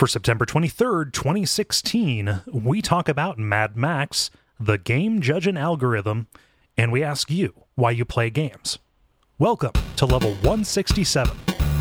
For September 23rd, 2016, we talk about Mad Max, the game judge and algorithm, and we ask you why you play games. Welcome to level 167.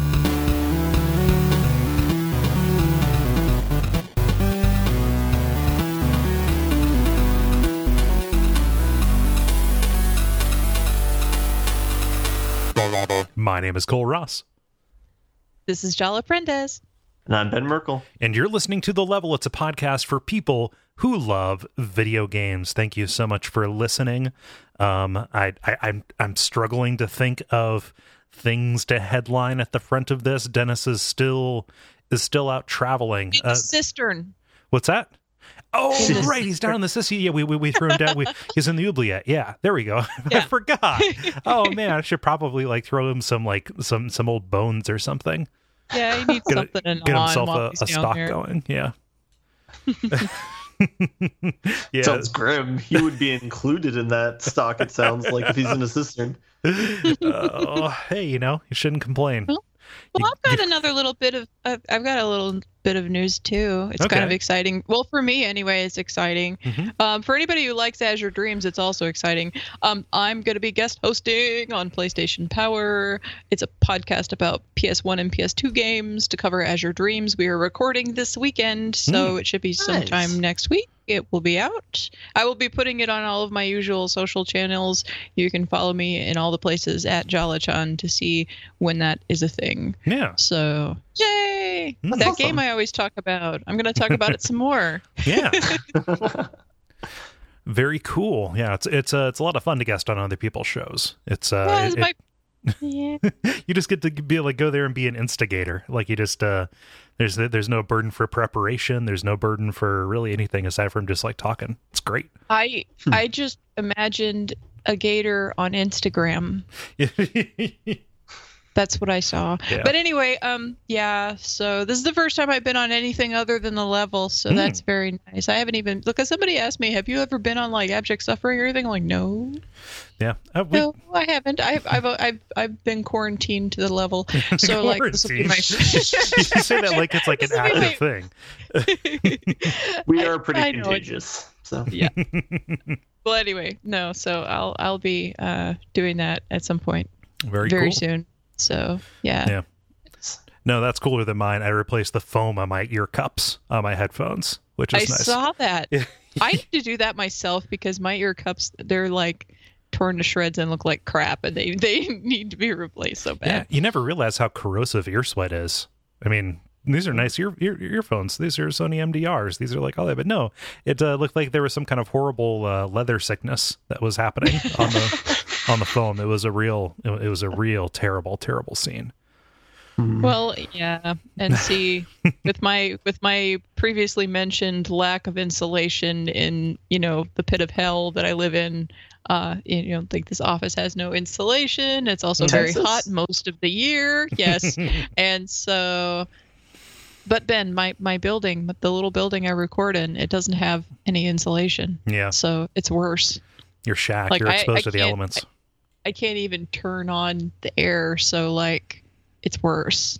My name is Cole Ross. This is Jala Prendez. And I'm Ben Merkel. And you're listening to The Level. It's a podcast for people who love video games. Thank you so much for listening. I'm struggling to think of things to headline at the front of this. Dennis is still out traveling. In the cistern. What's that? Oh, right. He's down in the cistern. Yeah, we threw him down. He's in the oubliette. Yeah, there we go. Yeah. I forgot. Oh man, I should probably throw him some old bones or something. Yeah, he needs something to get gnaw himself while a he's down stock there. going. Yeah. Yeah. Sounds grim. He would be included in that stock, it sounds like, if he's in a cistern. Hey, you shouldn't complain. Well, I've got another little bit of I've got a little bit of news too. It's kind of exciting. Well, for me anyway, it's exciting. Mm-hmm. For anybody who likes Azure Dreams, it's also exciting. I'm going to be guest hosting on PlayStation Power. It's a podcast about PS1 and PS2 games to cover Azure Dreams. We are recording this weekend, so it should be sometime next week. It will be out. I will be putting it on all of my usual social channels. You can follow me in all the places at Jala-chan to see when that is a thing. Yeah. So, yay! That's That awesome. game I always talk about. I'm going to talk about it some more. Yeah. Very cool. Yeah, it's a lot of fun to guest on other people's shows. It's Well, it's my- yeah. you just get to be able to go there and be an instigator. Like you just there's no burden for preparation. There's no burden for really anything aside from just talking. It's great. I just imagined a gator on Instagram. That's what I saw. Yeah. But anyway, so this is the first time I've been on anything other than The Level, so that's very nice. I haven't even because somebody asked me, have you ever been on Abject Suffering or anything? I'm like, no. Yeah. No, I haven't. I've been quarantined to The Level. So this will be my You say that like it's like an active thing. We are pretty I know. contagious. So Yeah. Well, anyway, no. So I'll be doing that at some point Very cool. soon. So yeah. No, that's cooler than mine. I replaced the foam on my ear cups on my headphones, which is I nice. saw that. I need to do that myself because my ear cups, they're torn to shreds and look like crap, and they need to be replaced so Yeah, bad. you never realize how corrosive ear sweat is. I mean, these are nice earphones. These are Sony MDRs. These are all that, but no, it looked like there was some kind of horrible leather sickness that was happening on the foam. It was a real terrible scene. Well, yeah, and see, with my previously mentioned lack of insulation in the pit of hell that I live in, this office has no insulation. It's also very Texas? hot most of the year. Yes, and so. But Ben, my building, the little building I record in, it doesn't have any insulation. Yeah. So it's worse. Your shack, you're exposed to the elements. I can't even turn on the air, so it's worse.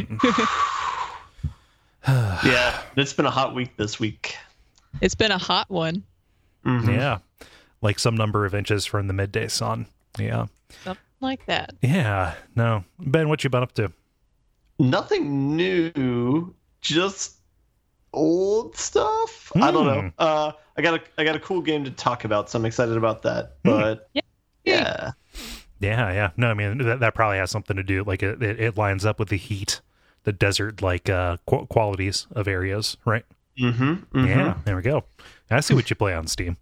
yeah, it's been a hot week this week. It's been a hot one. Mhm. Yeah. Like some number of inches from the midday sun. Yeah. Something like that. Yeah. No. Ben, what you been up to? Nothing new, just old stuff. I don't know. I got a cool game to talk about, so I'm excited about that. But yeah. Yeah. No, I mean, that probably has something to do. It lines up with the heat, the desert qualities of areas, right? Mm-hmm. Yeah, there we go. I see what you play on Steam.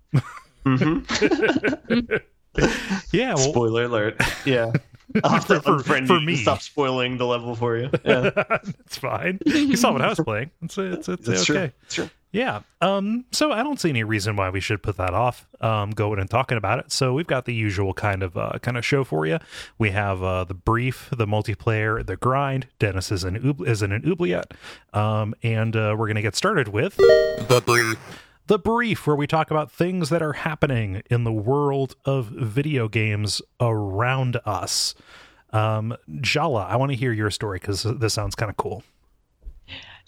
Yeah. Well, Spoiler alert. Yeah. I'll have to unfriend for you me. to stop spoiling the level for you. Yeah. it's fine. You saw what I was playing. It's That's okay. true. That's true. Yeah. So I don't see any reason why we should put that off. Going and talking about it. So we've got the usual kind of show for you. We have the brief, the multiplayer, the grind. Dennis is in an oubliette. And we're gonna get started with the brief. The Brief, where we talk about things that are happening in the world of video games around us. Jala, I want to hear your story because this sounds kind of cool.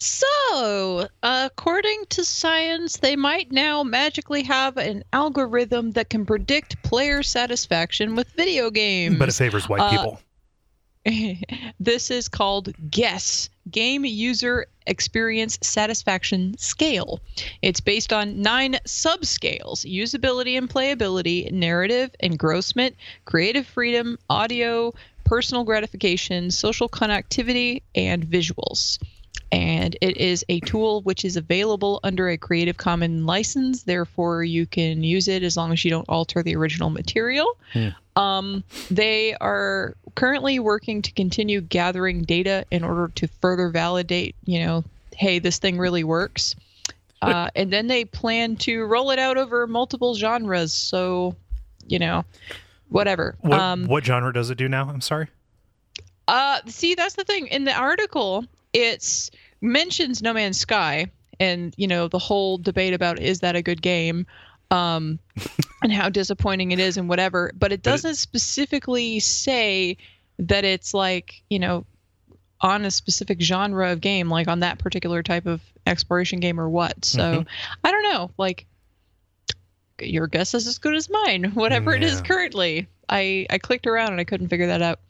So, according to science, they might now magically have an algorithm that can predict player satisfaction with video games. But it favors white people. This is called GUESS, Game User Experience Satisfaction Scale. It's based on 9 subscales: usability and playability, narrative, engrossment, creative freedom, audio, personal gratification, social connectivity, and visuals. And it is a tool which is available under a Creative Commons license. Therefore, you can use it as long as you don't alter the original material. They are currently working to continue gathering data in order to further validate, hey, this thing really works. And then they plan to roll it out over multiple genres. So, whatever. What genre does it do now? I'm sorry. See, that's the thing. In the article, it mentions No Man's Sky and, the whole debate about is that a good game, and how disappointing it is and whatever. But it doesn't specifically say that it's like, on a specific genre of game, like on that particular type of exploration game or what. So I don't know, like your guess is as good as mine, whatever it is currently. I clicked around and I couldn't figure that out.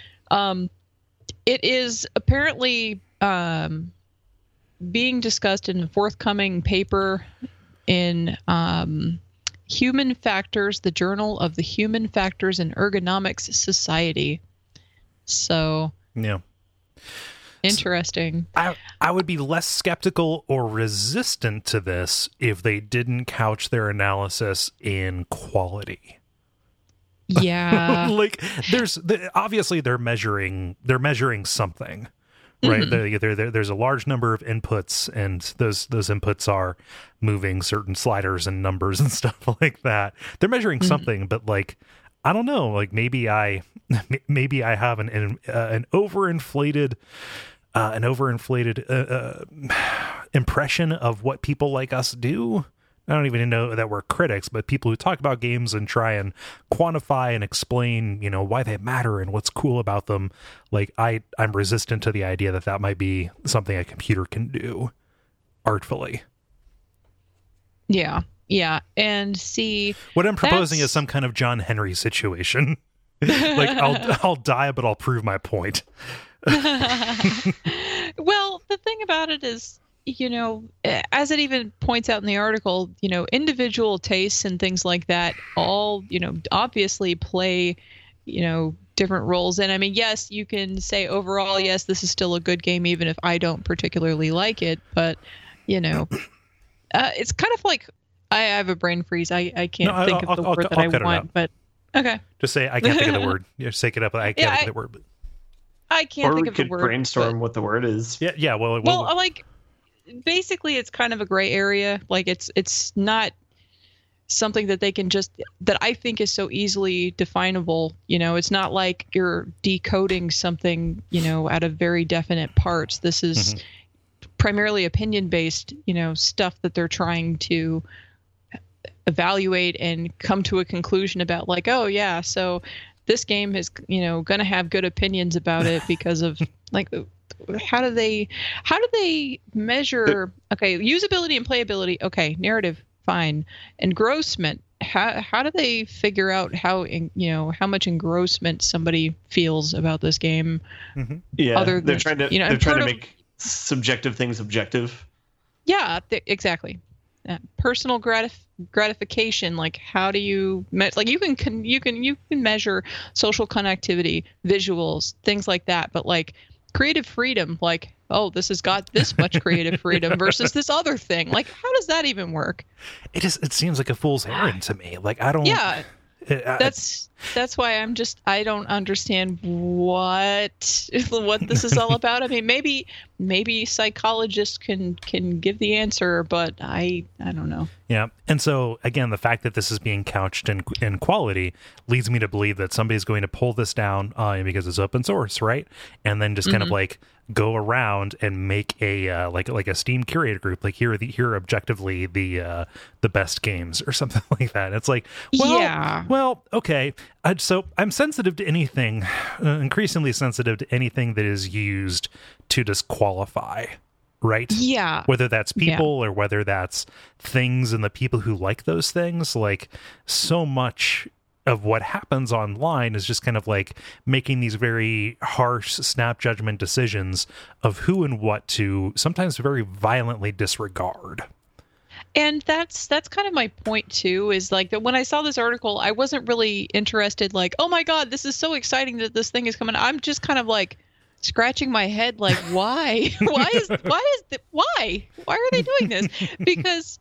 It is apparently being discussed in a forthcoming paper in Human Factors, the Journal of the Human Factors and Ergonomics Society. So, yeah. Interesting. I would be less skeptical or resistant to this if they didn't couch their analysis in quality. Yeah. Like obviously they're measuring something, right? There's a large number of inputs, and those inputs are moving certain sliders and numbers and stuff like that. They're measuring something, but like, I don't know, like maybe I have an overinflated impression of what people like us do. I don't even know that we're critics, but people who talk about games and try and quantify and explain, why they matter and what's cool about them. Like I'm resistant to the idea that might be something a computer can do artfully. Yeah. Yeah. And see, what I'm proposing is some kind of John Henry situation. Like I'll die, but I'll prove my point. Well, the thing about it is, as it even points out in the article, individual tastes and things like that all, obviously play, different roles. And I mean, yes, you can say overall, yes, this is still a good game, even if I don't particularly like it. But, it's kind of like I have a brain freeze. I can't think of the word that I want, but okay. Just say, I can't think of the word. Shake it up. I can't think of the word. But I can't think of the word. Or we could brainstorm what the word is. Yeah. Well, like, basically it's kind of a gray area. Like it's not something that they can that I think is so easily definable. It's not like you're decoding something, out of very definite parts. This is primarily opinion based, stuff that they're trying to evaluate and come to a conclusion about, like, oh yeah, so this game is, going to have good opinions about it because of like, how do they measure, okay, usability and playability, okay, narrative, fine, engrossment, how do they figure out how much engrossment somebody feels about this game? Yeah, they're trying to make subjective things objective. Yeah, exactly. Personal gratification, like how do you like you can measure social connectivity, visuals, things like that, but like creative freedom, like, oh, this has got this much creative freedom versus this other thing, like how does that even work? It seems like a fool's errand to me. Like I don't. Yeah. That's why I don't understand what this is all about. I mean, maybe psychologists can give the answer, but I don't know. Yeah. And so again, the fact that this is being couched in quality leads me to believe that somebody's going to pull this down because it's open source, right? And then just kind of like go around and make a like a Steam curator group, like here are objectively the best games or something like that. It's like, well, okay. So I'm sensitive to anything, increasingly sensitive to anything that is used to disqualify right? Yeah. Whether that's people or whether that's things and the people who like those things. Like, so much of what happens online is just kind of like making these very harsh snap judgment decisions of who and what to sometimes very violently disregard. And that's kind of my point too, is like that when I saw this article, I wasn't really interested, like, oh my God, this is so exciting that this thing is coming. I'm just kind of like scratching my head, like, why? Why are they doing this? Because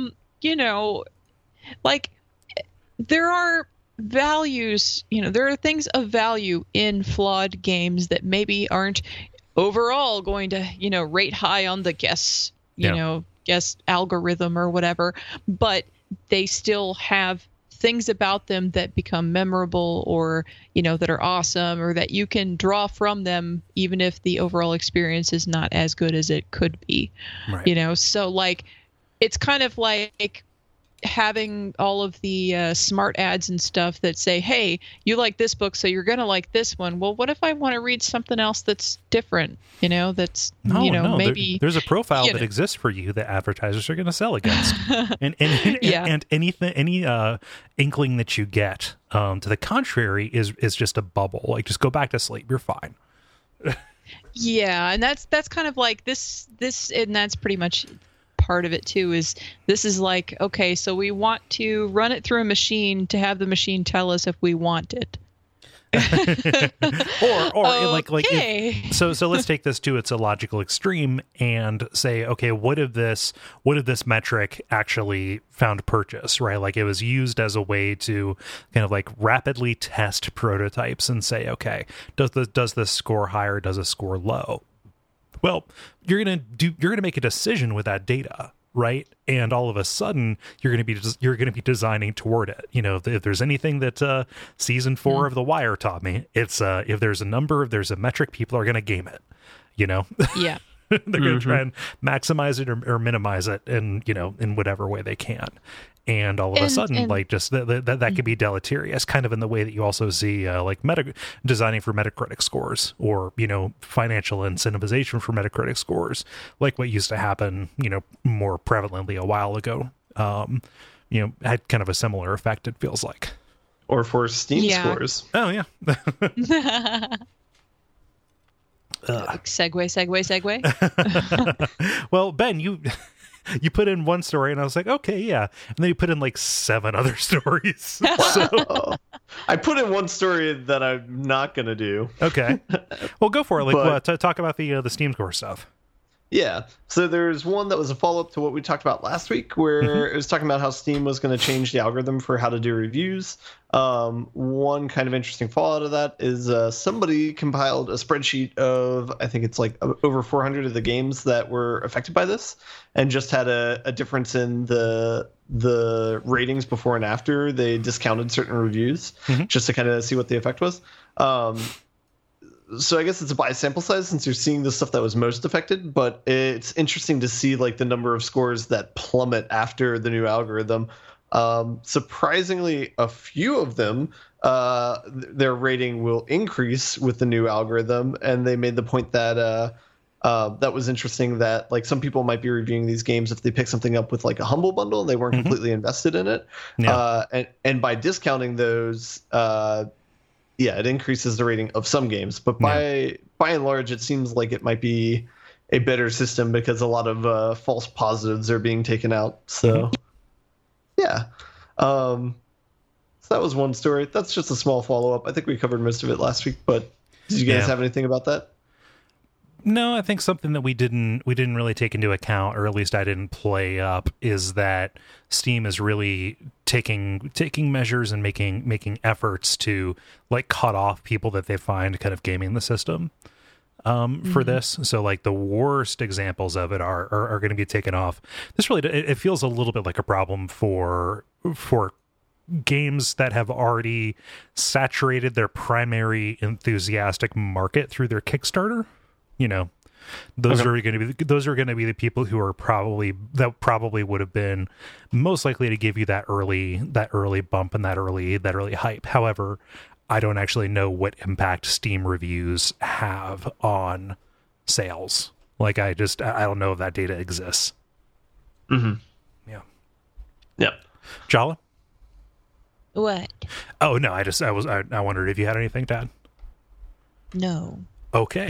like, there are values, there are things of value in flawed games that maybe aren't overall going to, rate high on the guess algorithm or whatever, but they still have things about them that become memorable, or that are awesome, or that you can draw from them even if the overall experience is not as good as it could be. Right. So like, it's kind of like having all of the smart ads and stuff that say, hey, you like this book, so you're gonna like this one. Well, what if I want to read something else that's different, that's maybe there's a profile that exists for you that advertisers are going to sell against. and anything, any inkling that you get to the contrary is just a bubble. Like, just go back to sleep, you're fine. Yeah, and that's kind of like this and that's pretty much part of it too. Is this is like, okay, so we want to run it through a machine to have the machine tell us if we want it. So let's take this to its illogical extreme and say, okay, what if this metric actually found purchase, right? Like, it was used as a way to kind of like rapidly test prototypes and say, okay, does this score high or does it score low? Well, you're gonna make a decision with that data, right? And all of a sudden, you're gonna be designing toward it. If there's anything that season 4 of The Wire taught me, it's if there's a metric, people are gonna game it. Yeah. They're gonna try and maximize it or minimize it, in whatever way they can. And all of a sudden, like, just that could be deleterious, kind of in the way that you also see like designing for Metacritic scores, or financial incentivization for Metacritic scores, like what used to happen more prevalently a while ago. Had kind of a similar effect, it feels like. Or for Steam scores. Oh yeah. Segue. Well, Ben, you put in one story and I was like, okay, yeah. And then you put in like 7 other stories. So I put in one story that I'm not going to do. Okay. Well, go for it. Like, talk about the Steam score stuff. Yeah. So there's one that was a follow-up to what we talked about last week, where it was talking about how Steam was going to change the algorithm for how to do reviews. One kind of interesting fallout of that is somebody compiled a spreadsheet of, I think it's like over 400 of the games that were affected by this, and just had a difference in the ratings before and after they discounted certain reviews, just to kind of see what the effect was. So I guess it's a biased sample size since you're seeing the stuff that was most affected, but it's interesting to see like the number of scores that plummet after the new algorithm. Surprisingly, a few of them, their rating will increase with the new algorithm, and they made the point that that was interesting, that like some people might be reviewing these games if they pick something up with like a Humble Bundle and they weren't completely invested in it. Yeah. And by discounting those, it increases the rating of some games, but by and large, it seems like it might be a better system because a lot of false positives are being taken out. So, so that was one story. That's just a small follow-up. I think we covered most of it last week, but did you guys have anything about that? No, I think something that we didn't really take into account, or at least I didn't play up, is that Steam is really taking measures and making efforts to like cut off people that they find kind of gaming the system for this. So like the worst examples of it are going to be taken off. This really, it feels a little bit like a problem for games that have already saturated their primary enthusiastic market through their Kickstarter. Those are going to be the people who are probably would have been most likely to give you that early bump and that early hype. However, I don't actually know what impact Steam reviews have on sales. Like I don't know if that data exists. Mm-hmm. Yeah. Yep. Jala? What? Oh no, I wondered if you had anything, Dad. No. Okay.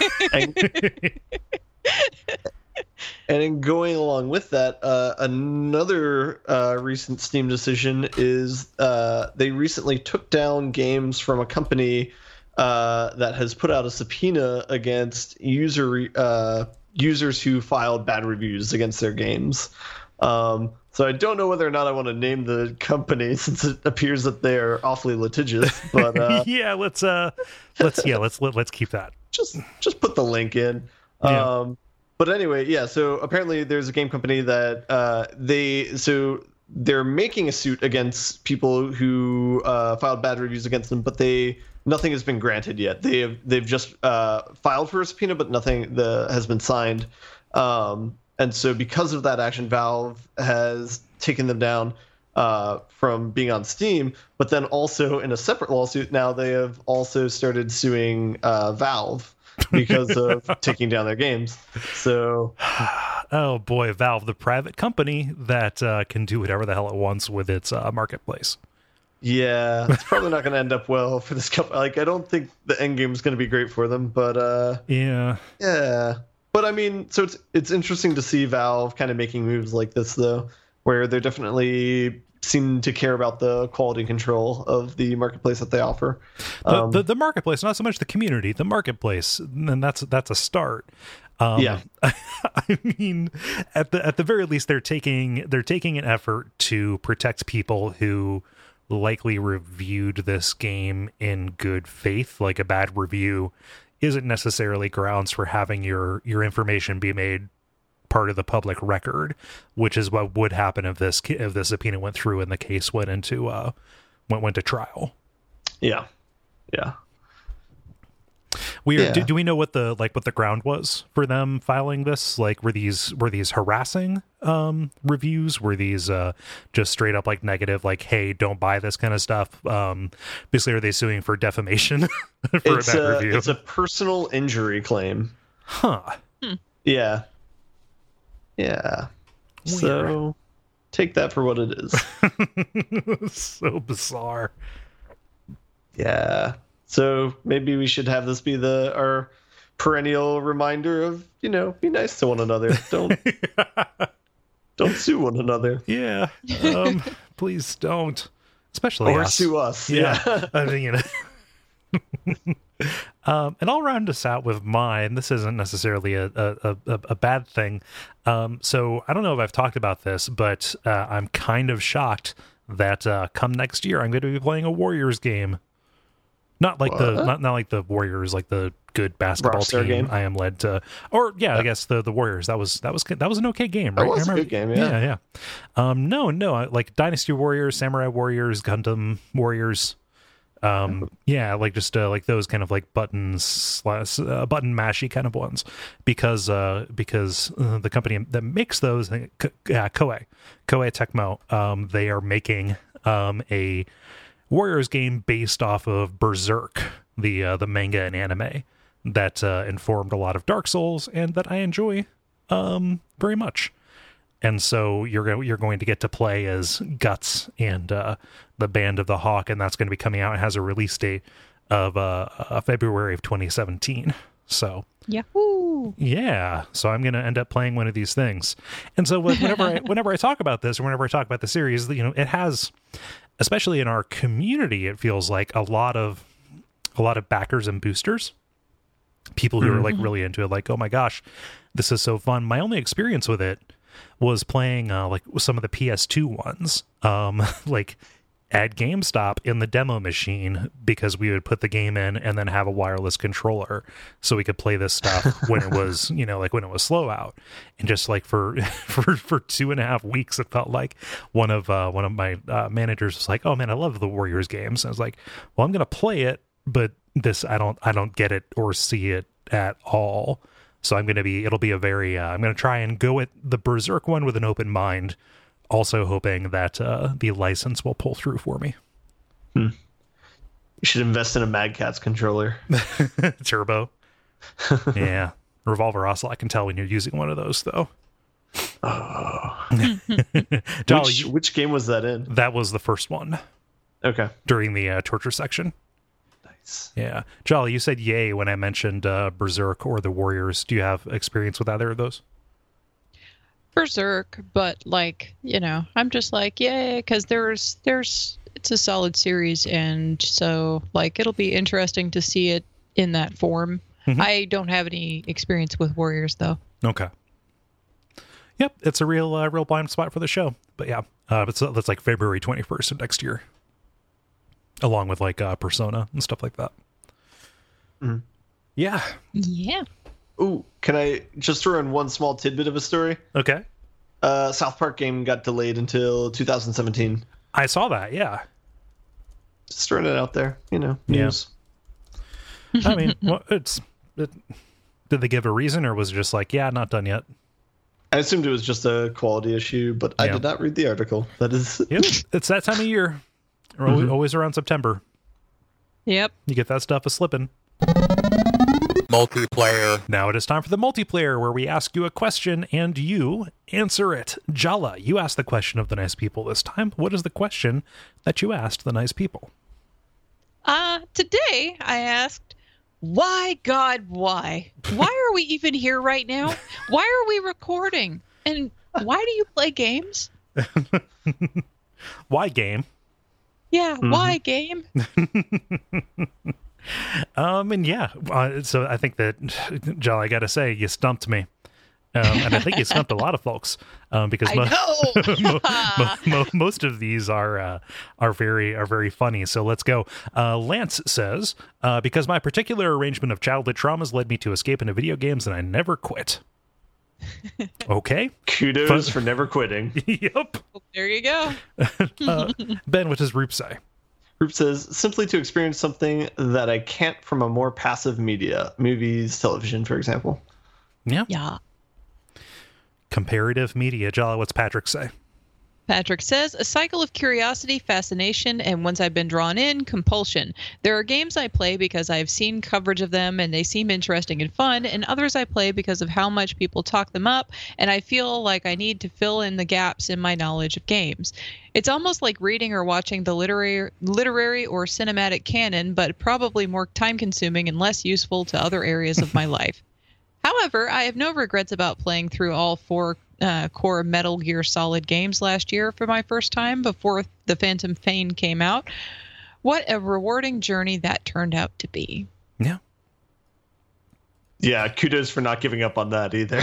And in going along with that, another recent Steam decision is they recently took down games from a company that has put out a subpoena against users who filed bad reviews against their games. So I don't know whether or not I want to name the company since it appears that they're awfully litigious. But yeah, let's keep that. Just put the link in. Yeah. But anyway, yeah. So apparently, there's a game company that they're making a suit against people who filed bad reviews against them, but nothing has been granted yet. They've just filed for a subpoena, but nothing has been signed. And so because of that action, Valve has taken them down from being on Steam, but then also in a separate lawsuit now they have also started suing Valve because of taking down their games. So, oh boy, Valve, the private company that can do whatever the hell it wants with its marketplace. Yeah, it's probably not going to end up well for this company. Like, I don't think the end game is going to be great for them, but yeah. But I mean, so it's interesting to see Valve kind of making moves like this, though, where they're definitely seem to care about the quality control of the marketplace that they offer. The marketplace, not so much the community, the marketplace, and that's a start. Yeah, I mean, at the very least, they're taking an effort to protect people who likely reviewed this game in good faith. Like, a bad review isn't necessarily grounds for having your information be made part of the public record, which is what would happen if this subpoena went through and the case went to trial. Yeah. Weird. Yeah. Do we know what the ground was for them filing this? Like, were these harassing reviews? Were these just straight up like negative, like, hey, don't buy this kind of stuff? Basically, are they suing for defamation for a bad review? It's a personal injury claim. Huh. Yeah. Weird. So take that for what it is. So bizarre. Yeah. So maybe we should have this be our perennial reminder of, be nice to one another. Don't sue one another. Yeah. Please don't. Especially or us. Sue us. Yeah. I mean, and I'll round us out with mine. This isn't necessarily a bad thing. So I don't know if I've talked about this, but I'm kind of shocked that come next year I'm going to be playing a Warriors game. Not like not like the Warriors, like the good basketball Rockstar team game. I am led to, or I guess the Warriors. That was an okay game, right? That was a good game, yeah. No, like Dynasty Warriors, Samurai Warriors, Gundam Warriors. Like just like those kind of like button mashy kind of ones, because the company that makes those, Koei Tecmo, they are making a Warriors game based off of Berserk, the manga and anime that informed a lot of Dark Souls and that I enjoy very much. And so you're going to get to play as Guts and the Band of the Hawk, and that's going to be coming out. It has a release date of February of 2017. So Yahoo! Yeah, so I'm going to end up playing one of these things. And so whenever I talk about this, or whenever I talk about the series, it has, especially in our community, it feels like a lot of backers and boosters, people who are like really into it, like, oh my gosh, this is so fun. My only experience with it was playing like some of the PS2 ones, like at GameStop in the demo machine, because we would put the game in and then have a wireless controller so we could play this stuff when it was, like when it was slow out. And just like for 2.5 weeks, it felt like one of my managers was like, oh man, I love the Warriors games. And I was like, well, I'm going to play it, but this, I don't get it or see it at all. So I'm going to try and go at the Berserk one with an open mind, also hoping that the license will pull through for me. You should invest in a Mad Catz controller. Turbo. Yeah, Revolver Ocelot, I can tell when you're using one of those, though. Jolly, which game was that in? That was the first one. Okay. During the torture section. Nice. Yeah. Jolly, you said yay when I mentioned Berserk or the Warriors. Do you have experience with either of those? Berserk, but like, I'm just like, yay, because it's a solid series, and so like it'll be interesting to see it in that form. Mm-hmm. I don't have any experience with Warriors though. Okay. Yep, it's a real blind spot for the show. But yeah, that's like February 21st of next year, along with like Persona and stuff like that. Mm. Yeah. Ooh, can I just throw in one small tidbit of a story? Okay. South Park game got delayed until 2017. I saw that, yeah. Just throwing it out there, news. Yeah. I mean, well, did they give a reason, or was it just like, yeah, not done yet? I assumed it was just a quality issue, but I did not read the article. That is... Yep, it's that time of year. Always around September. Yep. You get that stuff a-slipping. Multiplayer. Now it is time for the multiplayer, where we ask you a question and you answer it. Jala, you asked the question of the nice people this time. What is the question that you asked the nice people? Today I asked, why, God, why? Why are we even here right now? Why are we recording? And why do you play games? Why game? Yeah, why game? And yeah, so I think that, Jolly, I gotta say, you stumped me. And I think you stumped a lot of folks, because most of these are very funny. So let's go. Lance says, because my particular arrangement of childhood traumas led me to escape into video games, and I never quit. Okay. Kudos for never quitting. Yep. There you go. Ben, what does Roop say? Roop says, simply to experience something that I can't from a more passive media, movies, television, for example. Yeah. Yeah. Comparative media. Jala, what's Patrick say? Patrick says, a cycle of curiosity, fascination, and once I've been drawn in, compulsion. There are games I play because I've seen coverage of them and they seem interesting and fun, and others I play because of how much people talk them up, and I feel like I need to fill in the gaps in my knowledge of games. It's almost like reading or watching the literary or cinematic canon, but probably more time-consuming and less useful to other areas of my life. However, I have no regrets about playing through all 4 core Metal Gear Solid games last year for my first time before the Phantom Pain came out. What a rewarding journey that turned out to be. Yeah. Yeah, kudos for not giving up on that either.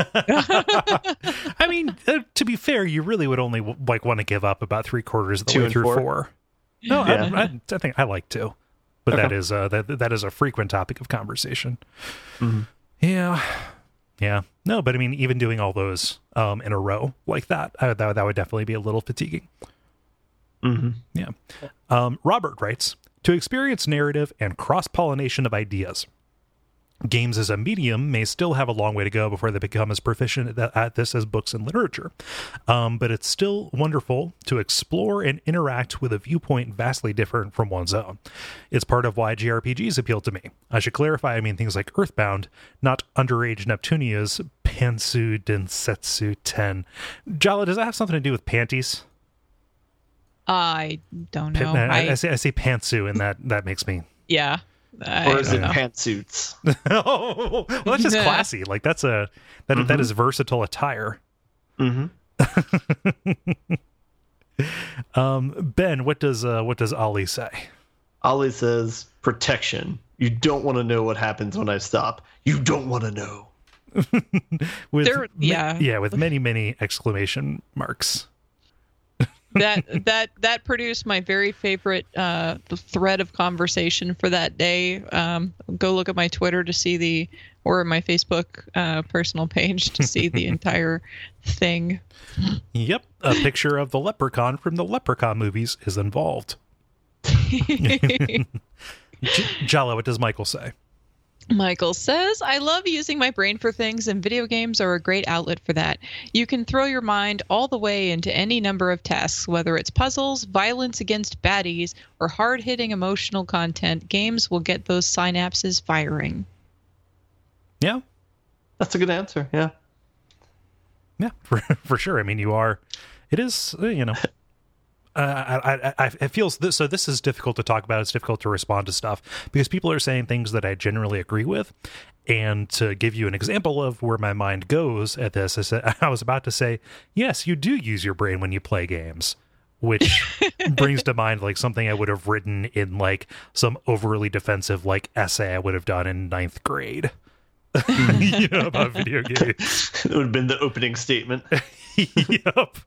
I mean, to be fair, you really would only want to give up about 3/4 of the way through 4. No, yeah. I think I like 2, but okay. that is a frequent topic of conversation. Mm-hmm. Yeah. No, but I mean, even doing all those in a row like that, that would definitely be a little fatiguing. Mm-hmm. Yeah. Robert writes, to experience narrative and cross-pollination of ideas. Games as a medium may still have a long way to go before they become as proficient at this as books and literature. But it's still wonderful to explore and interact with a viewpoint vastly different from one's own. It's part of why JRPGs appeal to me. I should clarify, I mean things like Earthbound, not underage Neptunia's Pantsu Densetsu 10. Jala, does that have something to do with panties? I don't know. I say pantsu, and that makes me... Yeah. Or is it pantsuits? Oh, well, that's just classy. Like that is versatile attire. Mm-hmm. Ben, what does Ollie say? Ollie says protection. You don't want to know what happens when I stop. You don't want to know. with many exclamation marks. that produced my very favorite thread of conversation for that day. Go look at my Twitter to see or my Facebook personal page to see the entire thing. Yep, a picture of the leprechaun from the Leprechaun movies is involved. Jala, what does Michael say? Michael says, I love using my brain for things, and video games are a great outlet for that. You can throw your mind all the way into any number of tasks, whether it's puzzles, violence against baddies, or hard-hitting emotional content. Games will get those synapses firing. Yeah. That's a good answer. Yeah. Yeah, for sure. I mean, it is, it feels this. So this is difficult to talk about. It's difficult to respond to stuff because people are saying things that I generally agree with. And to give you an example of where my mind goes at this, I was about to say, yes, you do use your brain when you play games, which brings to mind like something I would have written in like some overly defensive like essay I would have done in 9th grade. About video games. It would have been the opening statement. Yep.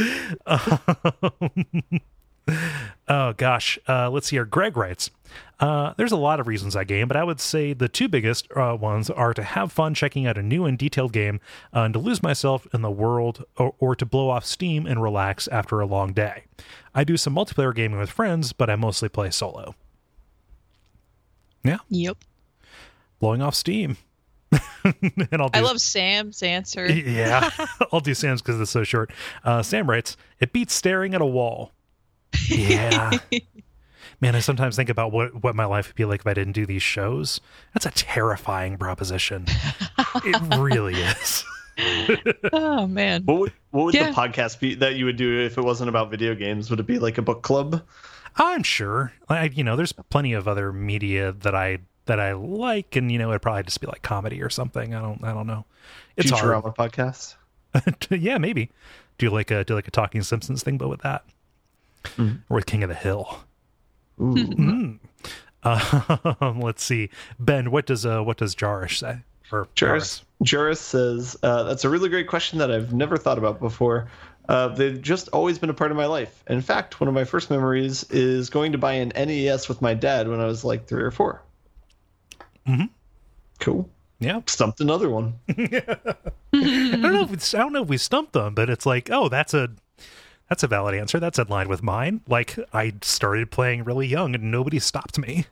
Oh gosh, let's see here. Greg writes, there's a lot of reasons I game, but I would say the two biggest ones are to have fun checking out a new and detailed game, and to lose myself in the world, or to blow off steam and relax after a long day. I do some multiplayer gaming with friends, but I mostly play solo. Yeah. Yep. Blowing off steam. And I love Sam's answer. Yeah, I'll do Sam's because it's so short. Sam writes, it beats staring at a wall. Yeah. Man, I sometimes think about what my life would be like if I didn't do these shows. That's a terrifying proposition. It really is. Oh, man. What would the podcast be that you would do if it wasn't about video games? Would it be like a book club? I'm sure. There's plenty of other media that I like, and it'd probably just be like comedy or something. I don't know. It's Futurama podcast. Yeah, maybe. Do like a Talking Simpsons thing, but with that, or with King of the Hill. Ooh. Let's see, Ben. What does Jarish say? Or Jairus says that's a really great question that I've never thought about before. They've just always been a part of my life. In fact, one of my first memories is going to buy an NES with my dad when I was like 3 or 4. Mm-hmm. Cool. Yeah. Stumped another one. I don't know if we stumped them, but it's like, oh, that's a valid answer. That's in line with mine. Like, I started playing really young and nobody stopped me.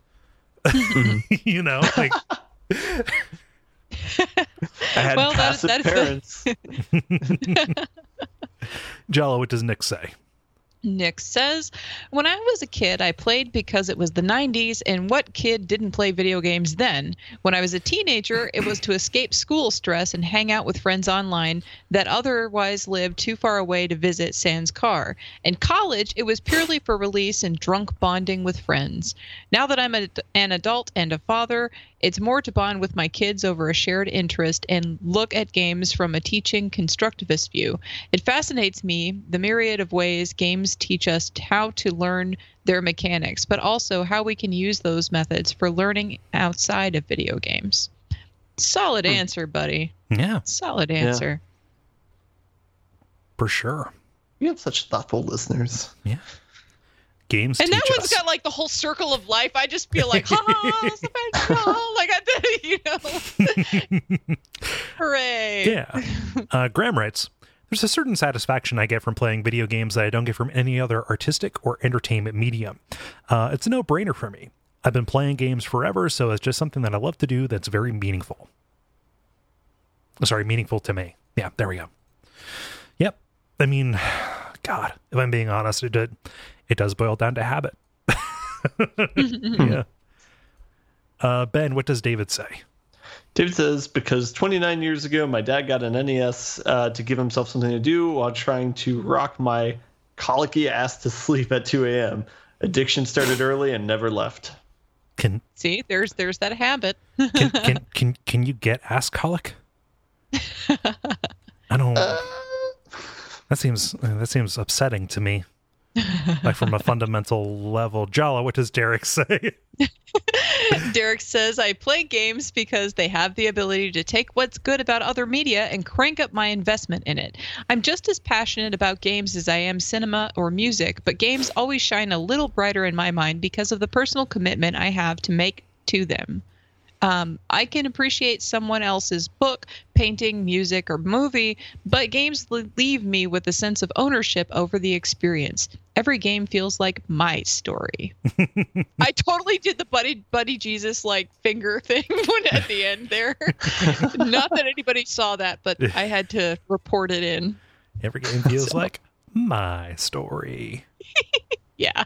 Like I had passive parents. Jello, what does Nick say? Nick says, when I was a kid, I played because it was the 90s, and what kid didn't play video games then? When I was a teenager, it was to escape school stress and hang out with friends online that otherwise lived too far away to visit sans car. In college, it was purely for release and drunk bonding with friends. Now that I'm an adult and a father, it's more to bond with my kids over a shared interest and look at games from a teaching constructivist view. It fascinates me the myriad of ways games teach us how to learn their mechanics, but also how we can use those methods for learning outside of video games. Solid answer, buddy. Yeah. Solid answer. Yeah. For sure. You have such thoughtful listeners. Yeah. Games and teach that one's us. got like the whole circle of life. I just feel like, like hooray. Yeah. Graham writes, there's a certain satisfaction I get from playing video games that I don't get from any other artistic or entertainment medium. It's a no-brainer for me. I've been playing games forever, so it's just something that I love to do that's very meaningful. Sorry, meaningful to me. Yeah, there we go. Yep. I mean, God, if I'm being honest, it does boil down to habit. Yeah. Ben, what does David say? David says, because 29 years ago, my dad got an NES to give himself something to do while trying to rock my colicky ass to sleep at 2 a.m. Addiction started early and never left. See, there's that habit. Can you get ass colic? I don't. That seems upsetting to me. Like from a fundamental level. Jala, what does Derek say? Derek says, I play games because they have the ability to take what's good about other media and crank up my investment in it. I'm just as passionate about games as I am cinema or music, but games always shine a little brighter in my mind because of the personal commitment I have to make to them. I can appreciate someone else's book, painting, music, or movie, but games leave me with a sense of ownership over the experience. Every game feels like my story. I totally did the buddy Jesus like finger thing at the end there. Not that anybody saw that, but I had to report it in. Every game feels like my story. Yeah.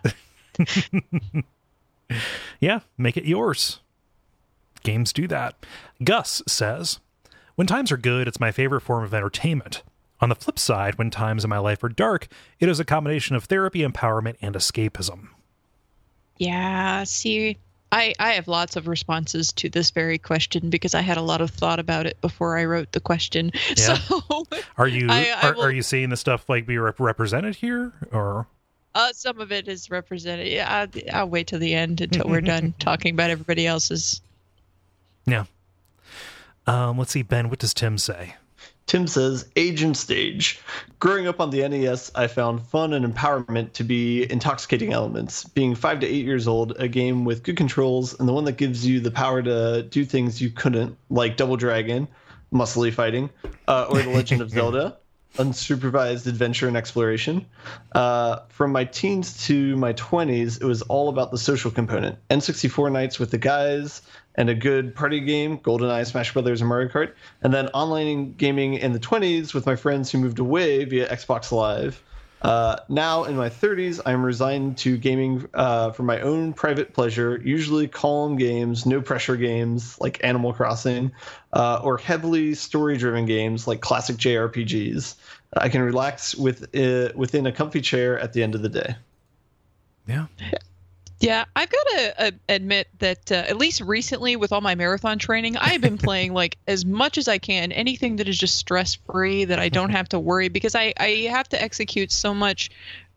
Yeah, make it yours. Games do that. Gus says, When times are good, it's my favorite form of entertainment. On the flip side, when times in my life are dark, it is a combination of therapy, empowerment, and escapism. Yeah, see, I have lots of responses to this very question because I had a lot of thought about it before I wrote the question. Yeah. So are you are you seeing the stuff like be represented here, or? Some of it is represented. Yeah, I'll wait till the end until we're done talking about everybody else's. Yeah. Let's see, Ben. What does Tim say? Tim says, age and stage. Growing up on the NES, I found fun and empowerment to be intoxicating elements. Being 5 to 8 years old, a game with good controls and the one that gives you the power to do things you couldn't, like Double Dragon, muscly fighting, or The Legend of Zelda, unsupervised adventure and exploration. From my teens to my 20s, it was all about the social component. N64 nights with the guys and a good party game, GoldenEye, Smash Brothers, and Mario Kart. And then online gaming in the 20s with my friends who moved away via Xbox Live. Now in my 30s, I'm resigned to gaming for my own private pleasure, usually calm games, no pressure games like Animal Crossing, or heavily story-driven games like classic JRPGs. I can relax within a comfy chair at the end of the day. Yeah. Yeah, I've got to admit that at least recently with all my marathon training, I've been playing like as much as I can, anything that is just stress-free that I don't have to worry, because I have to execute so much,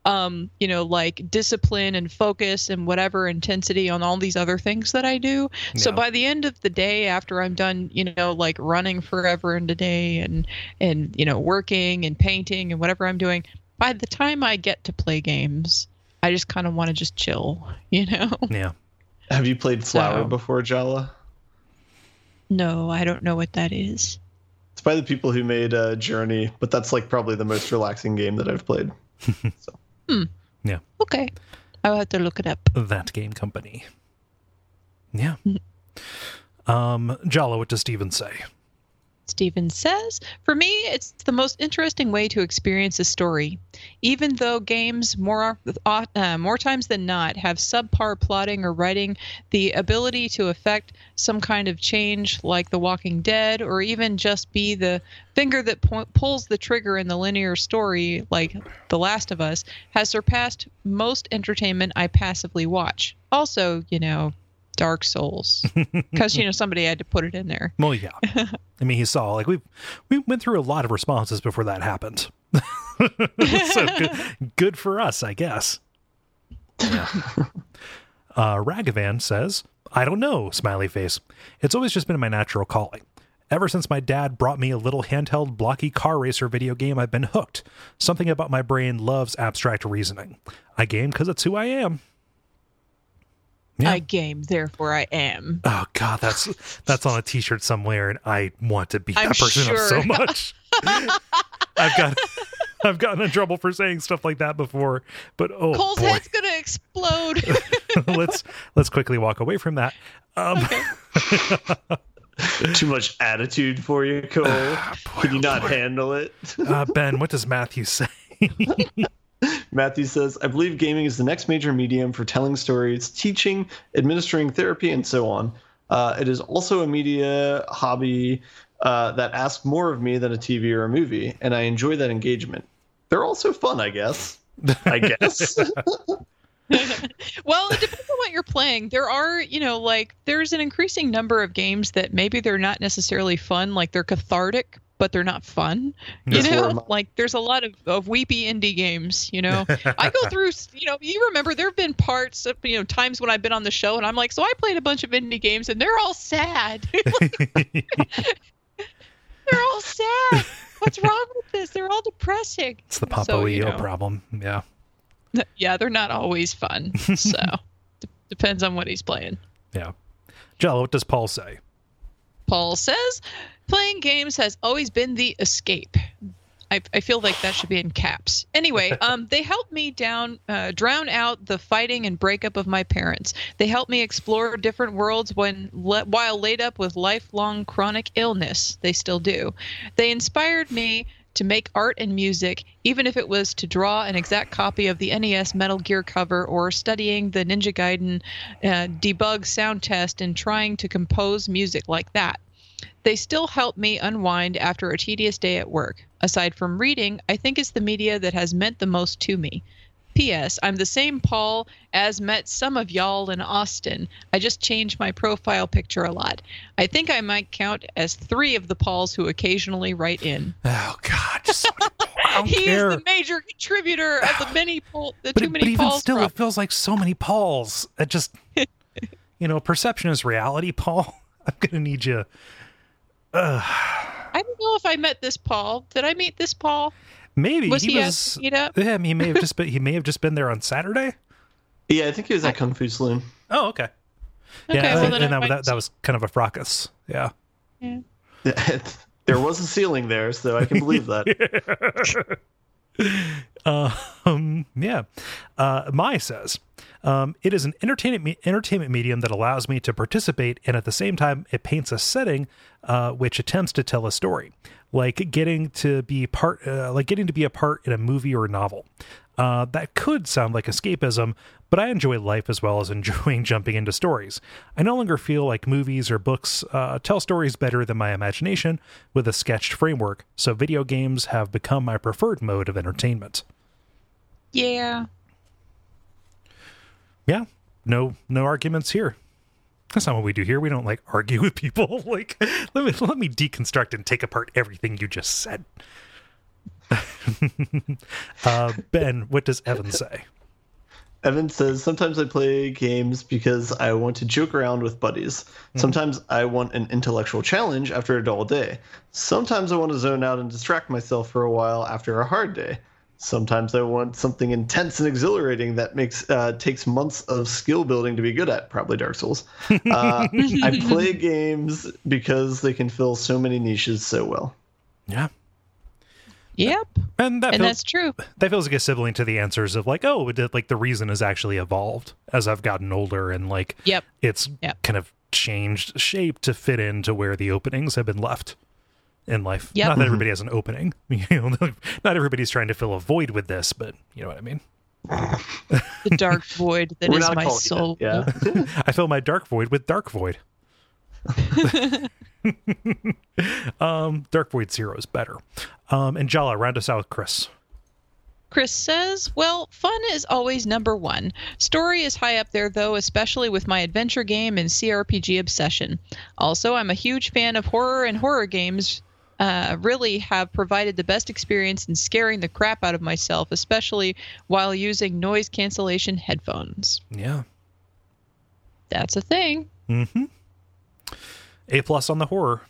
like discipline and focus and whatever intensity on all these other things that I do. Yeah. So by the end of the day, after I'm done, like running forever in the day and working and painting and whatever I'm doing, by the time I get to play games, I just kind of want to just chill, Yeah. Have you played Flower before, Jala? No, I don't know what that is. It's by the people who made Journey, but that's like probably the most relaxing game that I've played. So. Yeah. Okay. I'll have to look it up. That game company. Yeah. Jala, what does Steven say? Steven says, for me, it's the most interesting way to experience a story. Even though games more times than not have subpar plotting or writing, the ability to affect some kind of change like The Walking Dead, or even just be the finger that pulls the trigger in the linear story like The Last of Us, has surpassed most entertainment I passively watch. Also, Dark Souls, because somebody had to put it in there. Well, yeah. I mean, he saw like we went through a lot of responses before that happened. So good for us, I guess. Yeah. Ragavan says, I don't know, smiley face. It's always just been my natural calling. Ever since my dad brought me a little handheld blocky car racer video game, I've been hooked. Something about my brain loves abstract reasoning. I game because it's who I am. Yeah. I game, therefore I am. Oh God, that's on a T-shirt somewhere, and I want to be that person sure. so much. I've gotten in trouble for saying stuff like that before, but Cole's boy. head's gonna explode. let's quickly walk away from that. Okay. Too much attitude for you, Cole. Can you not handle it? Ben, what does Matthew say? Matthew says, I believe gaming is the next major medium for telling stories, teaching, administering therapy, and so on. It is also a media hobby that asks more of me than a TV or a movie, and I enjoy that engagement. They're also fun, I guess. Well, it depends on what you're playing. There are, there's an increasing number of games that maybe they're not necessarily fun, like they're cathartic, but they're not fun. Like there's a lot of weepy indie games, I go through, you remember there have been parts of, times when I've been on the show and I'm like, so I played a bunch of indie games and they're all sad. They're all sad. What's wrong with this? They're all depressing. It's the Papa EO problem. Yeah. Yeah, they're not always fun. So depends on what he's playing. Yeah. Jello, what does Paul say? Paul says, playing games has always been the escape. I feel like that should be in caps. Anyway, they helped me drown out the fighting and breakup of my parents. They helped me explore different worlds while laid up with lifelong chronic illness. They still do. They inspired me to make art and music, even if it was to draw an exact copy of the NES Metal Gear cover or studying the Ninja Gaiden debug sound test and trying to compose music like that. They still help me unwind after a tedious day at work. Aside from reading, I think it's the media that has meant the most to me. P.S. I'm the same Paul as met some of y'all in Austin. I just changed my profile picture a lot. I think I might count as 3 of the Pauls who occasionally write in. Oh, God. Just so many Pauls. I don't He care. is the major contributor of the many Paul, the But too many even Pauls. still, prop. it feels like so many Pauls. It just, perception is reality, Paul. I'm going to need you. I don't know if I met this Paul. Did I meet this Paul? Maybe Was he at the meetup? Yeah, he may have just been there on Saturday. Yeah, I think he was at Kung Fu Saloon. Oh, okay. Okay, Yeah, well, then and I might- that was kind of a fraucus. Yeah. Yeah. There was a ceiling there, so I can believe that. Yeah. Mai says, it is an entertainment medium that allows me to participate, and at the same time, it paints a setting which attempts to tell a story, like getting to be a part in a movie or a novel. That could sound like escapism, but I enjoy life as well as enjoying jumping into stories. I no longer feel like movies or books tell stories better than my imagination with a sketched framework, so video games have become my preferred mode of entertainment. Yeah. Yeah, no arguments here. That's not what we do here. We don't argue with people. Let me deconstruct and take apart everything you just said. Ben, what does Evan say? Evan says, sometimes I play games because I want to joke around with buddies. Sometimes I want an intellectual challenge after a dull day. Sometimes I want to zone out and distract myself for a while after a hard day. Sometimes I want something intense and exhilarating that takes months of skill building to be good at, probably Dark Souls. I play games because they can fill so many niches so well. Yeah. Yep. And that's true. That feels like a sibling to the answers of the reason has actually evolved as I've gotten older and Yep. it's kind of changed shape to fit into where the openings have been left in life. Yep. Not that everybody has an opening. Not everybody's trying to fill a void with this, but you know what I mean. The dark void that is my soul. Yeah. I fill my dark void with dark void. Dark Void Zero is better. And Jala, round us out with Chris. Chris says, well, fun is always number 1. Story is high up there, though, especially with my adventure game and CRPG obsession. Also, I'm a huge fan of horror, and horror games really have provided the best experience in scaring the crap out of myself, especially while using noise cancellation headphones. Yeah. That's a thing. Mm-hmm. A+ on the horror.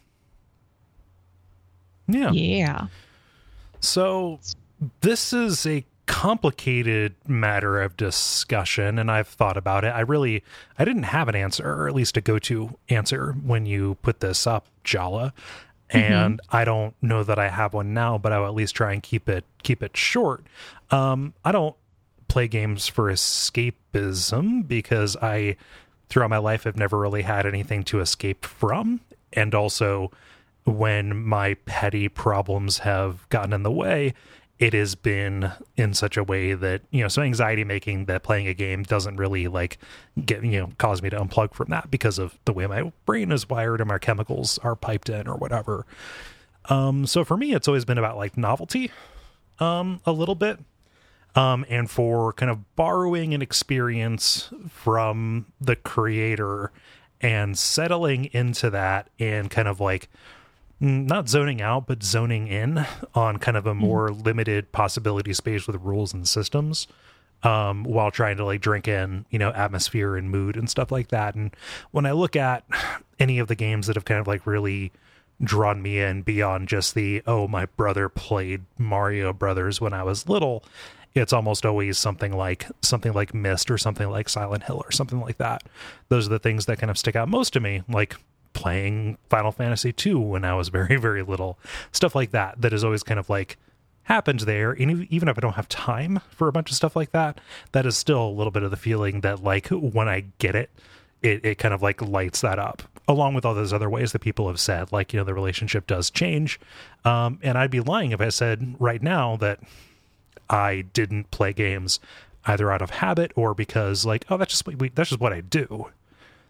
Yeah. Yeah. So this is a complicated matter of discussion, and I've thought about it. I didn't have an answer, or at least a go-to answer when you put this up, Jala. And I don't know that I have one now, but I'll at least try and keep it short. I don't play games for escapism because throughout my life, I've never really had anything to escape from. And also, when my petty problems have gotten in the way, it has been in such a way that, so anxiety making that playing a game doesn't really cause me to unplug from that because of the way my brain is wired and my chemicals are piped in or whatever. So for me, it's always been about novelty, a little bit. And for kind of borrowing an experience from the creator and settling into that and kind of not zoning out, but zoning in on kind of a more limited possibility space with rules and systems, while trying to drink in, atmosphere and mood and stuff like that. And when I look at any of the games that have kind of really drawn me in beyond just my brother played Mario Brothers when I was little, it's almost always something like Myst or something like Silent Hill or something like that. Those are the things that kind of stick out most to me, like playing Final Fantasy II when I was very, very little. Stuff like that has always kind of happened there. And even if I don't have time for a bunch of stuff like that, that is still a little bit of the feeling that when I get it, it kind of lights that up, along with all those other ways that people have said, the relationship does change. And I'd be lying if I said right now that I didn't play games either out of habit or because that's just what I do.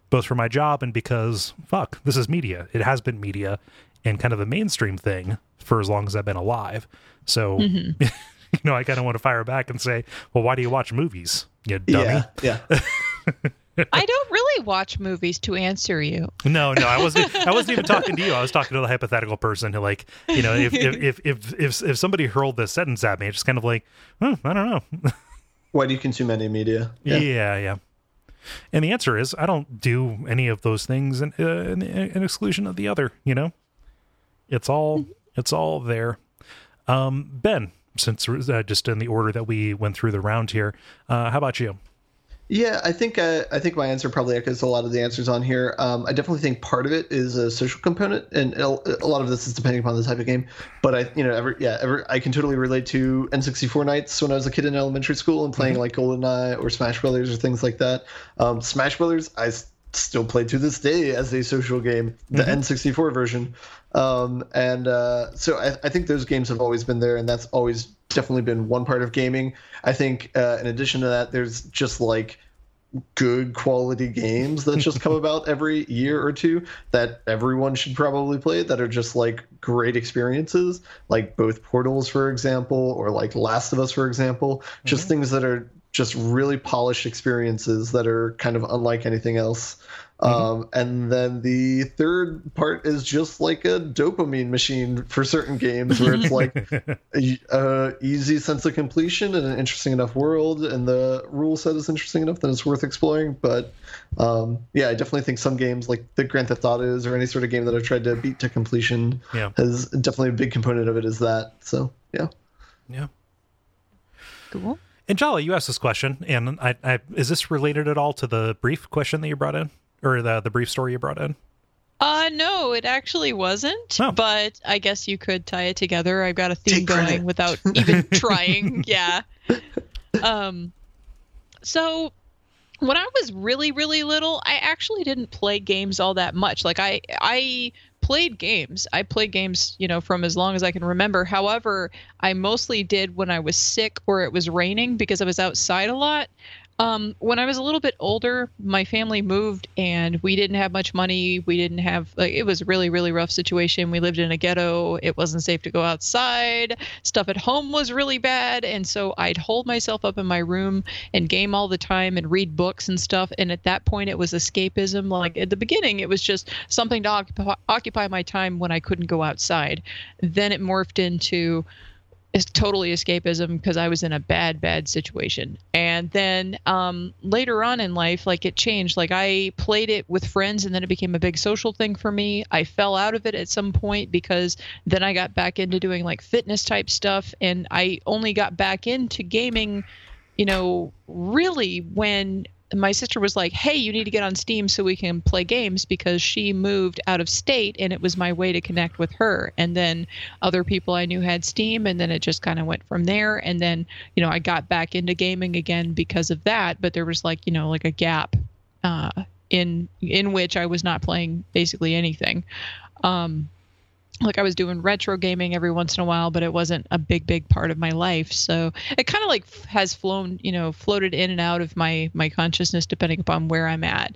both for my job and because, fuck, this is media. It has been media and kind of a mainstream thing for as long as I've been alive. So, I kind of want to fire back and say, well, why do you watch movies, you dummy? Yeah. I don't really watch movies, to answer you. No, I wasn't even talking to you. I was talking to the hypothetical person who, like, if somebody hurled this sentence at me, it's just kind of like, I don't know. Why do you consume any media? Yeah. And the answer is, I don't do any of those things in exclusion of the other. It's all there. Ben, since just in the order that we went through the round here, how about you? Yeah, I think my answer probably echoes a lot of the answers on here. I definitely think part of it is a social component, and a lot of this is depending upon the type of game. But I can totally relate to N64 nights when I was a kid in elementary school and playing like GoldenEye or Smash Brothers or things like that. Smash Brothers, I still play to this day as a social game, the N64 version. So I think those games have always been there, and that's always definitely been one part of gaming. I think in addition to that, there's just like good quality games that just come about every year or two that everyone should probably play, that are just like great experiences, like both Portals, for example, or like Last of Us, for example. Just things that are just really polished experiences that are kind of unlike anything else. And then the third part is just like a dopamine machine for certain games, where it's like a easy sense of completion and an interesting enough world, and the rule set is interesting enough that it's worth exploring. But I definitely think some games like the Grand Theft Autos or any sort of game that I've tried to beat to completion has definitely a big component of it is that. So yeah. Cool. And Jolly, you asked this question, and I is this related at all to the brief question that you brought in? Or the brief story you brought in? No, it actually wasn't. Oh. But I guess you could tie it together. I've got a theme going without even trying. Yeah. So when I was really, really little, I actually didn't play games all that much. Like I played games. I played games, from as long as I can remember. However, I mostly did when I was sick or it was raining because I was outside a lot. When I was a little bit older, my family moved and we didn't have much money. We didn't have, it was a really, really rough situation. We lived in a ghetto. It wasn't safe to go outside. Stuff at home was really bad. And so I'd hold myself up in my room and game all the time and read books and stuff. And at that point, it was escapism. Like at the beginning, it was just something to occupy my time when I couldn't go outside. Then it morphed into is totally escapism because I was in a bad situation. And then later on in life, like it changed. Like I played it with friends and then it became a big social thing for me. I fell out of it at some point because then I got back into doing like fitness type stuff. And I only got back into gaming, really when my sister was like, hey, you need to get on Steam so we can play games, because she moved out of state and it was my way to connect with her. And then other people I knew had Steam, and then it just kind of went from there. And then, I got back into gaming again because of that. But there was like a gap in which I was not playing basically anything. Like I was doing retro gaming every once in a while, but it wasn't a big part of my life. So it kind of like has floated in and out of my consciousness depending upon where I'm at.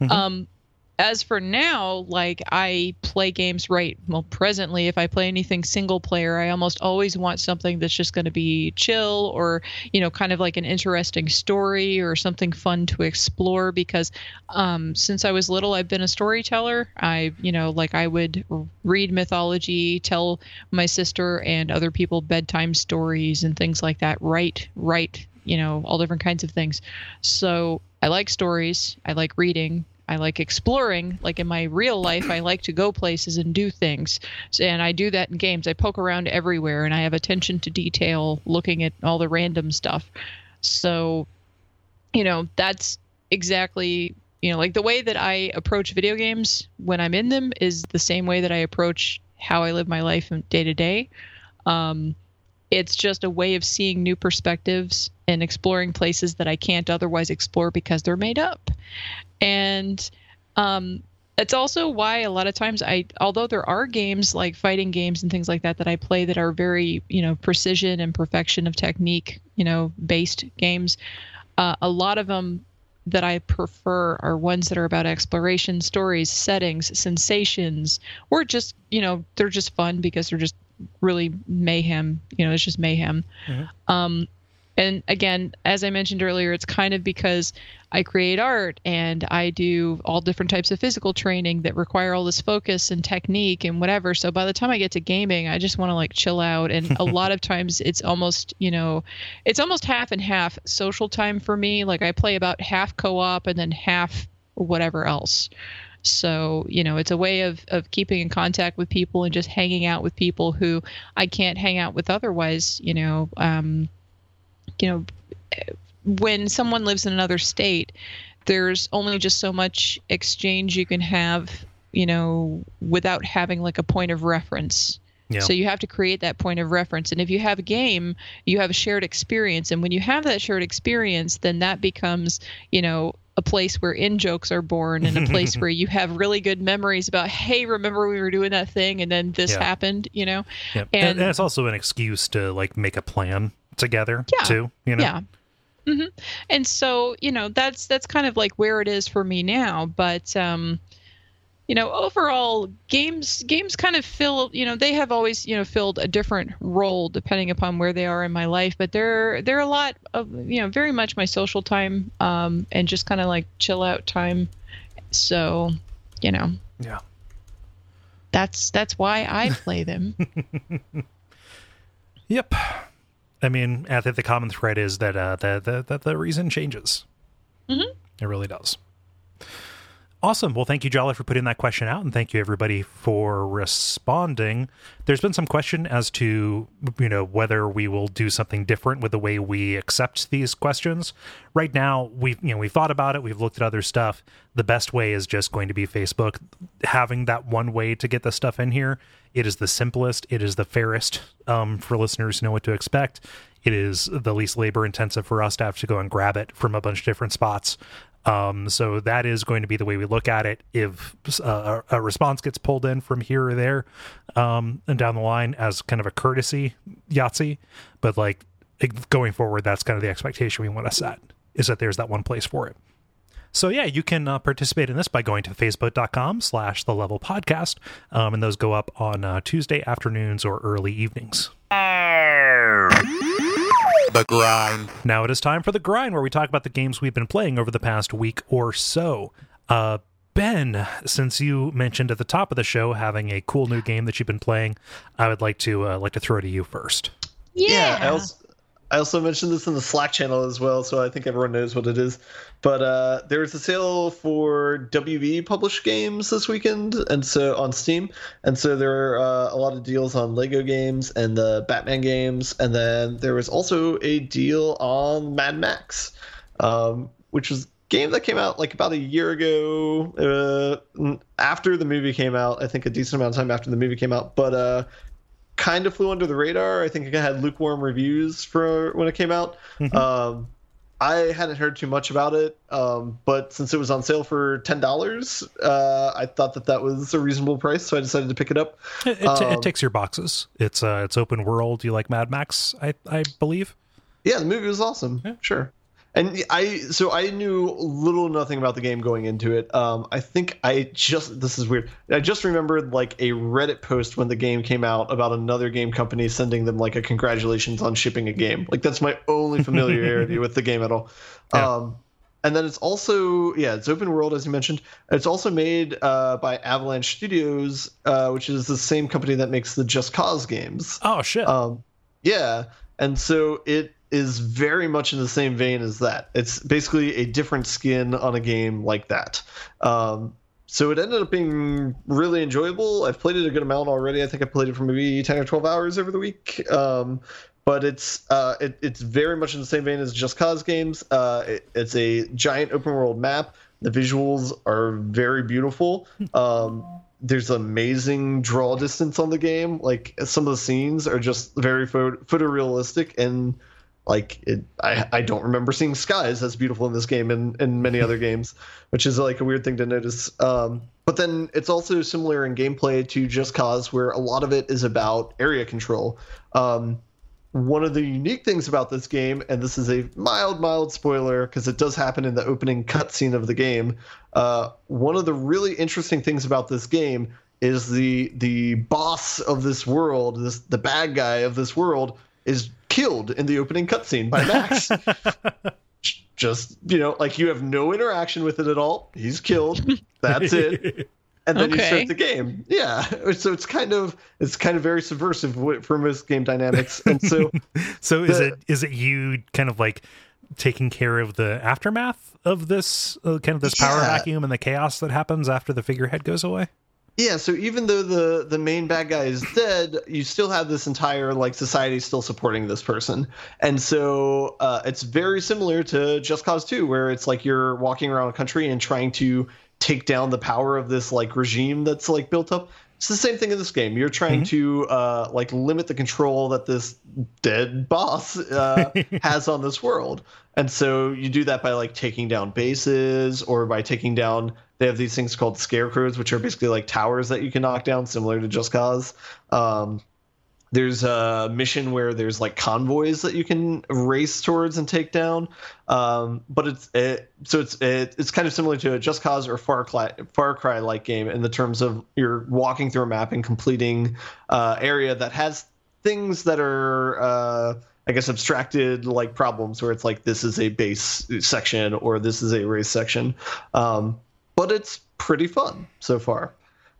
As for now, like I play games presently, if I play anything single player, I almost always want something that's just going to be chill or, kind of like an interesting story or something fun to explore, because since I was little, I've been a storyteller. I would read mythology, tell my sister and other people bedtime stories and things like that, write, all different kinds of things. So I like stories. I like reading. I like exploring. Like in my real life, I like to go places and do things. And I do that in games. I poke around everywhere and I have attention to detail looking at all the random stuff. So, that's exactly, like the way that I approach video games when I'm in them is the same way that I approach how I live my life day to day. It's just a way of seeing new perspectives and exploring places that I can't otherwise explore because they're made up. And it's also why a lot of times although there are games like fighting games and things like that I play that are very, precision and perfection of technique, based games, a lot of them that I prefer are ones that are about exploration, stories, settings, sensations, or just, they're just fun because they're just really mayhem. It's just mayhem. Mm-hmm. And again, as I mentioned earlier, it's kind of because I create art and I do all different types of physical training that require all this focus and technique and whatever. So by the time I get to gaming, I just want to like chill out. And a lot of times it's almost, it's almost half and half social time for me. Like I play about half co-op and then half whatever else. So, it's a way of keeping in contact with people and just hanging out with people who I can't hang out with otherwise, when someone lives in another state, there's only just so much exchange you can have, without having like a point of reference. Yeah. So you have to create that point of reference. And if you have a game, you have a shared experience. And when you have that shared experience, then that becomes, a place where in-jokes are born and a place where you have really good memories about, hey, remember we were doing that thing and then this happened, Yeah. And it's also an excuse to like make a plan together too, Yeah. Mm-hmm. And so, that's kind of like where it is for me now. But, overall games kind of fill, they have always, filled a different role depending upon where they are in my life. But they're a lot of, very much my social time, and just kind of like chill out time. So, Yeah. That's why I play them. Yep. I mean, I think the common thread is that that the reason changes. Mm-hmm. It really does. Awesome. Well, thank you, Jolly, for putting that question out, and thank you, everybody, for responding. There's been some question as to, whether we will do something different with the way we accept these questions. Right now, we've thought about it. We've looked at other stuff. The best way is just going to be Facebook. Having that one way to get the stuff in here, it is the simplest. It is the fairest for listeners to know what to expect. It is the least labor intensive for us to have to go and grab it from a bunch of different spots. So that is going to be the way we look at it. If a response gets pulled in from here or there, and down the line as kind of a courtesy, Yahtzee, but like going forward, that's kind of the expectation we want to set, is that there's that one place for it. So yeah, you can participate in this by going to facebook.com/The Level Podcast. And those go up on Tuesday afternoons or early evenings. The Grind. Now it is time for The Grind, where we talk about the games we've been playing over the past week or so. Ben, since you mentioned at the top of the show having a cool new game that you've been playing, I would like to throw it to you first. Yeah, I also mentioned this in the Slack channel as well, so I think everyone knows what it is. But there's a sale for WB published games this weekend, and so on Steam. And so there are a lot of deals on Lego games and the Batman games. And then there was also a deal on Mad Max, which was a game that came out like about a year ago, after the movie came out. I think a decent amount of time after the movie came out, but kind of flew under the radar. I think it had lukewarm reviews for when it came out. Mm-hmm. I hadn't heard too much about it, but since it was on sale for $10, I thought that was a reasonable price, so I decided to pick it up. It ticks your boxes. It's open world. You like Mad Max, I believe? Yeah, the movie was awesome. Yeah. Sure. And I knew little or nothing about the game going into it. I think this is weird. I just remembered like a Reddit post when the game came out about another game company sending them like a congratulations on shipping a game. Like that's my only familiarity with the game at all. Yeah. And then it's also, it's open world, as you mentioned. It's also made by Avalanche Studios, which is the same company that makes the Just Cause games. Oh, shit. Yeah. And so it is very much in the same vein as that. It's basically a different skin on a game like that. So it ended up being really enjoyable. I've played it a good amount already. I think I played it for maybe 10 or 12 hours over the week. But it's very much in the same vein as Just Cause games. It's a giant open world map. The visuals are very beautiful. There's amazing draw distance on the game. Like some of the scenes are just very photorealistic, and like I don't remember seeing skies as beautiful in this game and many other games, which is like a weird thing to notice. But then it's also similar in gameplay to Just Cause, where a lot of it is about area control. one of the unique things about this game, and this is a mild spoiler because it does happen in the opening cutscene of the game. One of the really interesting things about this game is the boss of this world, the bad guy of this world, is killed in the opening cutscene by Max. Just, like you have no interaction with it at all. He's killed. That's it. And then you start the game. Yeah. So it's kind of very subversive for most game dynamics. And so is it you kind of like taking care of the aftermath of this kind of this power vacuum and the chaos that happens after the figurehead goes away? Yeah, so even though the main bad guy is dead, you still have this entire like society still supporting this person. And so it's very similar to Just Cause 2, where it's like you're walking around a country and trying to take down the power of this like regime that's like built up. It's the same thing in this game. You're trying to like limit the control that this dead boss has on this world. And so you do that by like taking down bases or by taking down, they have these things called scarecrows, which are basically like towers that you can knock down, similar to Just Cause. There's a mission where there's like convoys that you can race towards and take down. But it's kind of similar to a Just Cause or Far Cry like game in the terms of you're walking through a map and completing area that has things that are I guess abstracted like problems where it's like this is a base section or this is a race section. But it's pretty fun so far.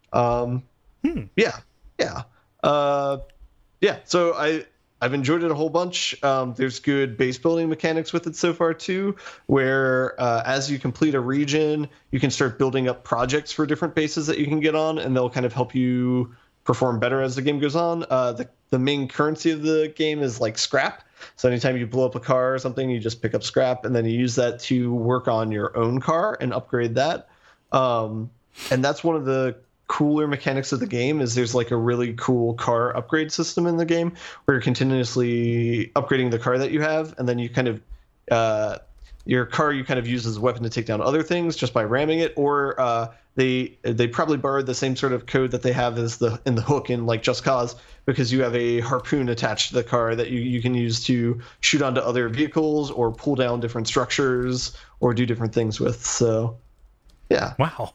Yeah, so I've enjoyed it a whole bunch. There's good base building mechanics with it so far too, where as you complete a region, you can start building up projects for different bases that you can get on, and they'll kind of help you perform better as the game goes on. The main currency of the game is like scrap. So anytime you blow up a car or something, you just pick up scrap, and then you use that to work on your own car and upgrade that. And that's one of the cooler mechanics of the game is there's like a really cool car upgrade system in the game where you're continuously upgrading the car that you have, and then you kind of your car you kind of use as a weapon to take down other things just by ramming it, or they probably borrowed the same sort of code that they have as in the hook in like Just Cause, because you have a harpoon attached to the car that you can use to shoot onto other vehicles or pull down different structures or do different things with. So yeah. Wow.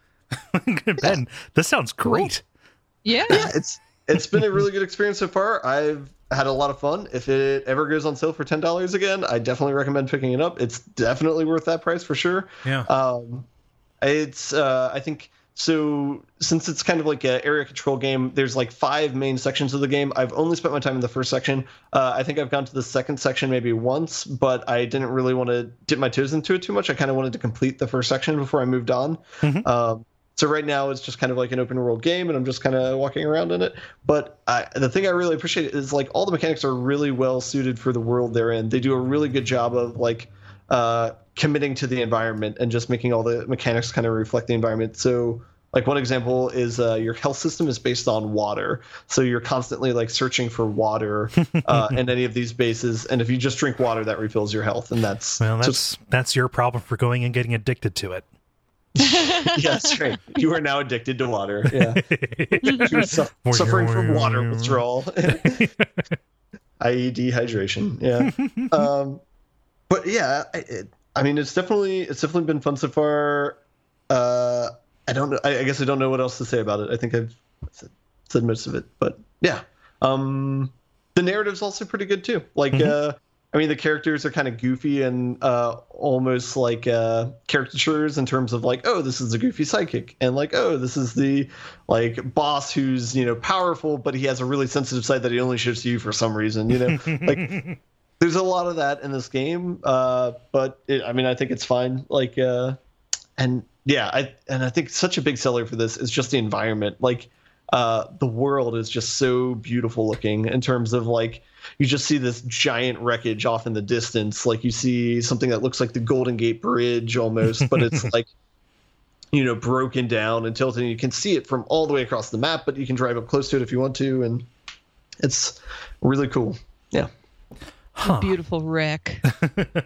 Ben, this sounds great. Yeah, it's been a really good experience so far. I've had a lot of fun. If it ever goes on sale for $10 again, I definitely recommend picking it up. It's definitely worth that price for sure. Yeah. It's I think so. Since it's kind of like an area control game, there's like 5 main sections of the game. I've only spent my time in the first section. I think I've gone to the second section maybe once, but I didn't really want to dip my toes into it too much. I kind of wanted to complete the first section before I moved on. So right now it's just kind of like an open world game, and I'm just kind of walking around in it. But the thing I really appreciate is like all the mechanics are really well suited for the world they're in. They do a really good job of like committing to the environment and just making all the mechanics kind of reflect the environment. So like one example is your health system is based on water. So you're constantly like searching for water in any of these bases. And if you just drink water, that refills your health. And that's your problem for going and getting addicted to it. Yes, right. You are now addicted to water. Yeah, you're suffering from water withdrawal, i.e., dehydration. Yeah, but yeah, I mean, it's definitely been fun so far. I don't know. I guess I don't know what else to say about it. I think I've said most of it, but yeah. The narrative's also pretty good too. Like, I mean, the characters are kind of goofy and almost like caricatures in terms of like, oh, this is the goofy sidekick, and like, oh, this is the like boss who's powerful, but he has a really sensitive side that he only shows to you for some reason. Like, there's a lot of that in this game, but I think it's fine. Like, and yeah, I think such a big seller for this is just the environment. Like, the world is just so beautiful looking in terms of like, you just see this giant wreckage off in the distance. Like you see something that looks like the Golden Gate Bridge almost, but it's like, broken down and tilted. And you can see it from all the way across the map, but you can drive up close to it if you want to. And it's really cool. Yeah. A beautiful wreck.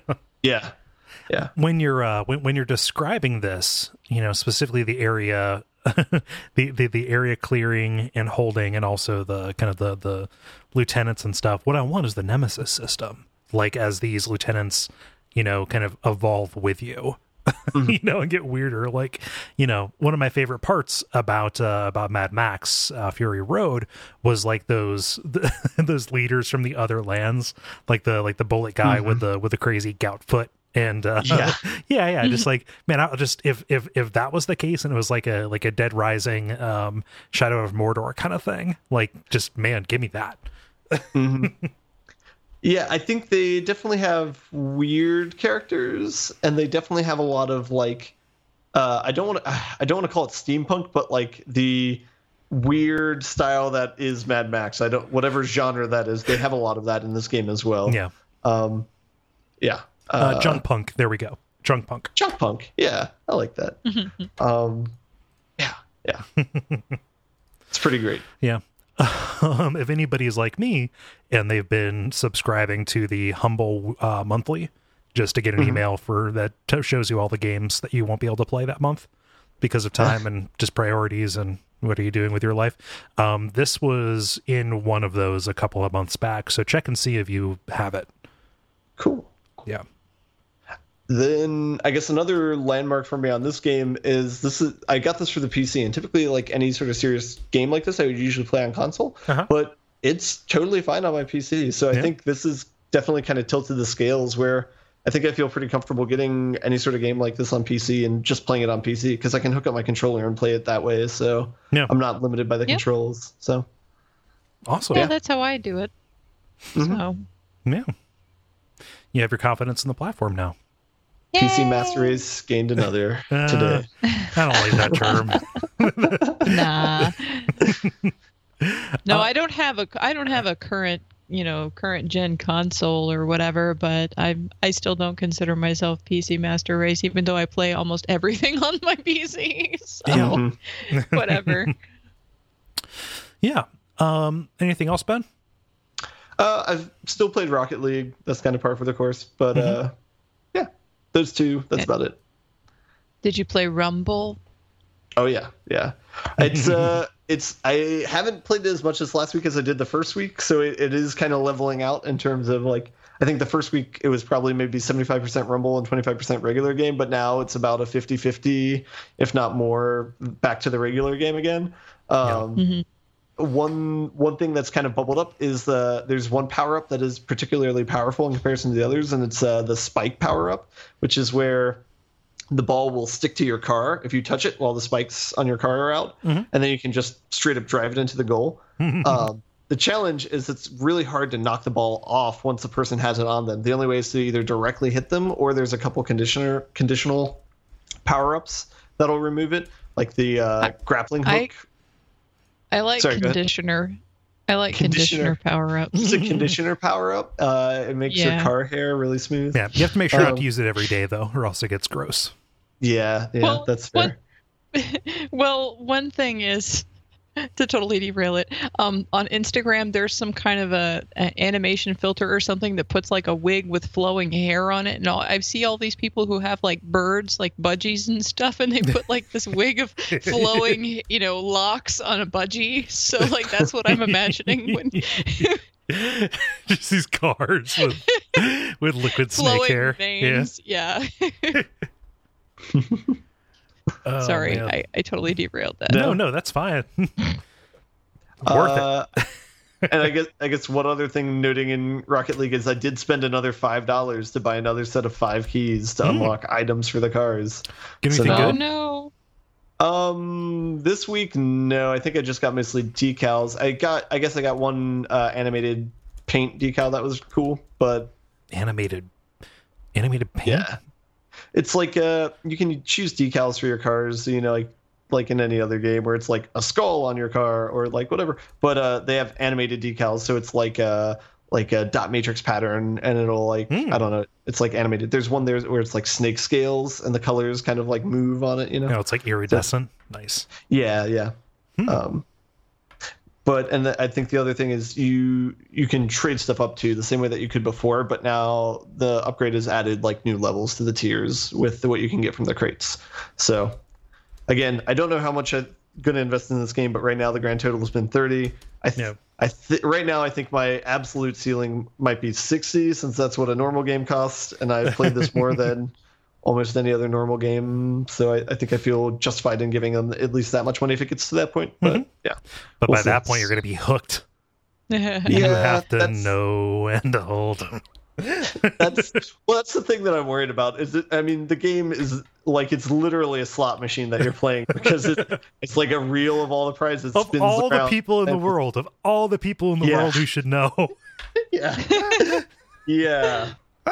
Yeah. Yeah. When you're describing this, specifically the area the area clearing and holding, and also the kind of the lieutenants and stuff. What I want is the nemesis system, like as these lieutenants, kind of evolve with you. And get weirder. Like, one of my favorite parts about Mad Max Fury Road was like those leaders from the other lands, like the bullet guy with the crazy gout foot. And just like, man, I'll just if that was the case and it was like a Dead Rising, Shadow of Mordor kind of thing, like, just, man, give me that. Yeah, I think they definitely have weird characters, and they definitely have a lot of like, I don't want to call it steampunk, but like the weird style that is Mad Max. Whatever genre that is, they have a lot of that in this game as well. Yeah. Yeah. Junk punk. There we go. Junk punk. Junk punk. Yeah, I like that. Yeah. It's pretty great. Yeah. If anybody's like me and they've been subscribing to the Humble monthly just to get an email for that shows you all the games that you won't be able to play that month because of time and just priorities and what are you doing with your life. This was in one of those a couple of months back, so check and see if you have it. Cool. Yeah. Then I guess another landmark for me on this game is I got this for the PC, and typically like any sort of serious game like this I would usually play on console, but it's totally fine on my PC. So I think this is definitely kind of tilted the scales where I think I feel pretty comfortable getting any sort of game like this on PC and just playing it on PC because I can hook up my controller and play it that way. So I'm not limited by the controls. So awesome. Yeah, that's how I do it. So yeah, you have your confidence in the platform now. Yay! PC Master Race gained another today. I don't like that term. Nah. No, I don't have a current gen console or whatever, but I still don't consider myself PC Master Race, even though I play almost everything on my PC. So whatever. Yeah. Anything else, Ben? I've still played Rocket League. That's kind of par for the course, but those two, that's about it. Did you play Rumble? Oh yeah. It's I haven't played it as much as last week as I did the first week, so it is kind of leveling out in terms of like, I think the first week it was probably maybe 75% Rumble and 25% regular game, but now it's about a 50-50, if not more, back to the regular game again. One thing that's kind of bubbled up is there's one power up that is particularly powerful in comparison to the others, and it's the spike power up, which is where the ball will stick to your car if you touch it while the spikes on your car are out, and then you can just straight up drive it into the goal. The challenge is it's really hard to knock the ball off once the person has it on them. The only way is to either directly hit them, or there's a couple conditional power ups that'll remove it, like the grappling hook. I like conditioner. I like conditioner power ups. It's a conditioner power up. It makes your car hair really smooth. Yeah, you have to make sure not to use it every day though, or else it gets gross. Yeah, well, that's fair. One thing is, to totally derail it, on Instagram there's some kind of an animation filter or something that puts like a wig with flowing hair on it, and I see all these people who have like birds, like budgies and stuff, and they put like this wig of flowing locks on a budgie. So like that's what I'm imagining when just these cars with liquid snake hair. Veins. Yeah. Sorry, I totally derailed that. No, that's fine. Worth it. And I guess one other thing noting in Rocket League is I did spend another $5 to buy another set of 5 keys to unlock items for the cars. Get anything good? No. This week, no. I think I just got mostly decals. I guess I got one animated paint decal that was cool, but animated paint. Yeah. It's like you can choose decals for your cars, like in any other game where it's like a skull on your car or like whatever. But they have animated decals, so it's like a dot matrix pattern, and it'll like I don't know, it's like animated. There's one there where it's like snake scales and the colors kind of like move on it. No, it's like iridescent. Nice. Yeah. But I think the other thing is you can trade stuff up too, the same way that you could before, but now the upgrade has added like new levels to the tiers with what you can get from the crates. So again, I don't know how much I'm going to invest in this game, but right now the grand total has been 30. Right now I think my absolute ceiling might be 60, since that's what a normal game costs, and I've played this more than almost any other normal game. So I think I feel justified in giving them at least that much money if it gets to that point. But yeah. But by that point, you're going to be hooked. You have to know when to hold them. That's the thing that I'm worried about. The game is like, it's literally a slot machine that you're playing, because it's like a reel of all the prizes. Of all the people in the world, who should know. Yeah. Yeah.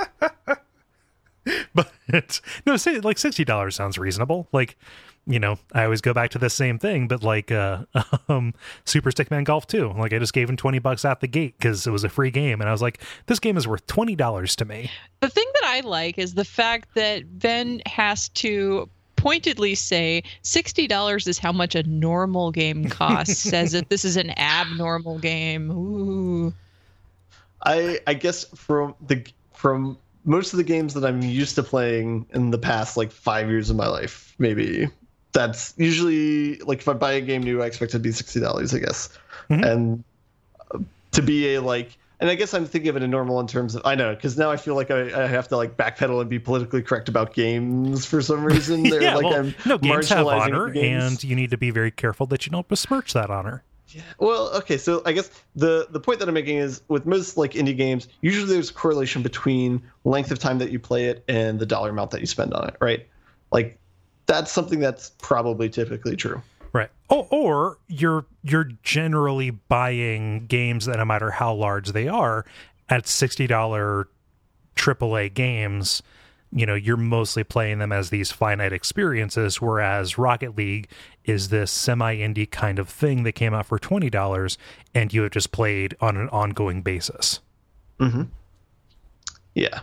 But no, say like $60 sounds reasonable. Like, I always go back to the same thing, but like Super Stickman Golf 2. Like, I just gave him $20 out the gate because it was a free game, and I was like, this game is worth $20 to me. The thing that I like is the fact that Ben has to pointedly say $60 is how much a normal game costs, as if this is an abnormal game. Ooh. I guess from most of the games that I'm used to playing in the past, like 5 years of my life, maybe, that's usually, like, if I buy a game new, I expect it to be $60, I guess. Mm-hmm. And to be and I guess I'm thinking of it in normal in terms of, I know, because now I feel like I have to like backpedal and be politically correct about games for some reason. Games have honor, and you need to be very careful that you don't besmirch that honor. Yeah. Well, okay, so I guess the point that I'm making is, with most like indie games, usually there's a correlation between length of time that you play it and the dollar amount that you spend on it, right? Like, that's something that's probably typically true. Right. Or you're generally buying games that, no matter how large they are, at $60 AAA games, you're mostly playing them as these finite experiences, whereas Rocket League is this semi-indie kind of thing that came out for $20, and you have just played on an ongoing basis. Mm-hmm. Yeah.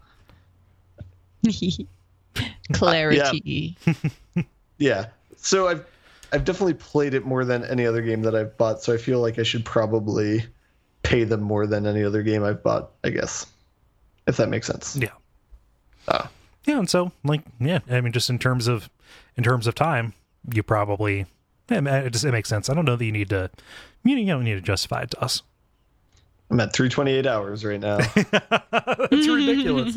Clarity. Yeah. So I've definitely played it more than any other game that I've bought, so I feel like I should probably pay them more than any other game I've bought, I guess, if that makes sense. Yeah. And so, just in terms of time, you probably, it makes sense. I don't know that you need to, you don't need to justify it to us. I'm at 328 hours right now. That's ridiculous.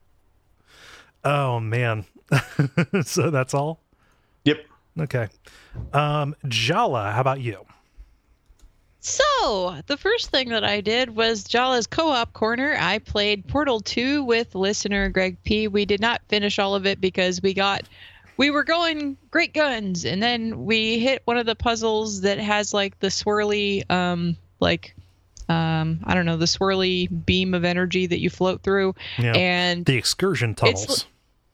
Oh man. So that's all? Yep. Okay. Jala, how about you? So, the first thing that I did was Jala's co-op corner. I played Portal 2 with listener Greg P. We did not finish all of it because we were going great guns, and then we hit one of the puzzles that has like the swirly, I don't know, the swirly beam of energy that you float through. Yeah, and the excursion tunnels.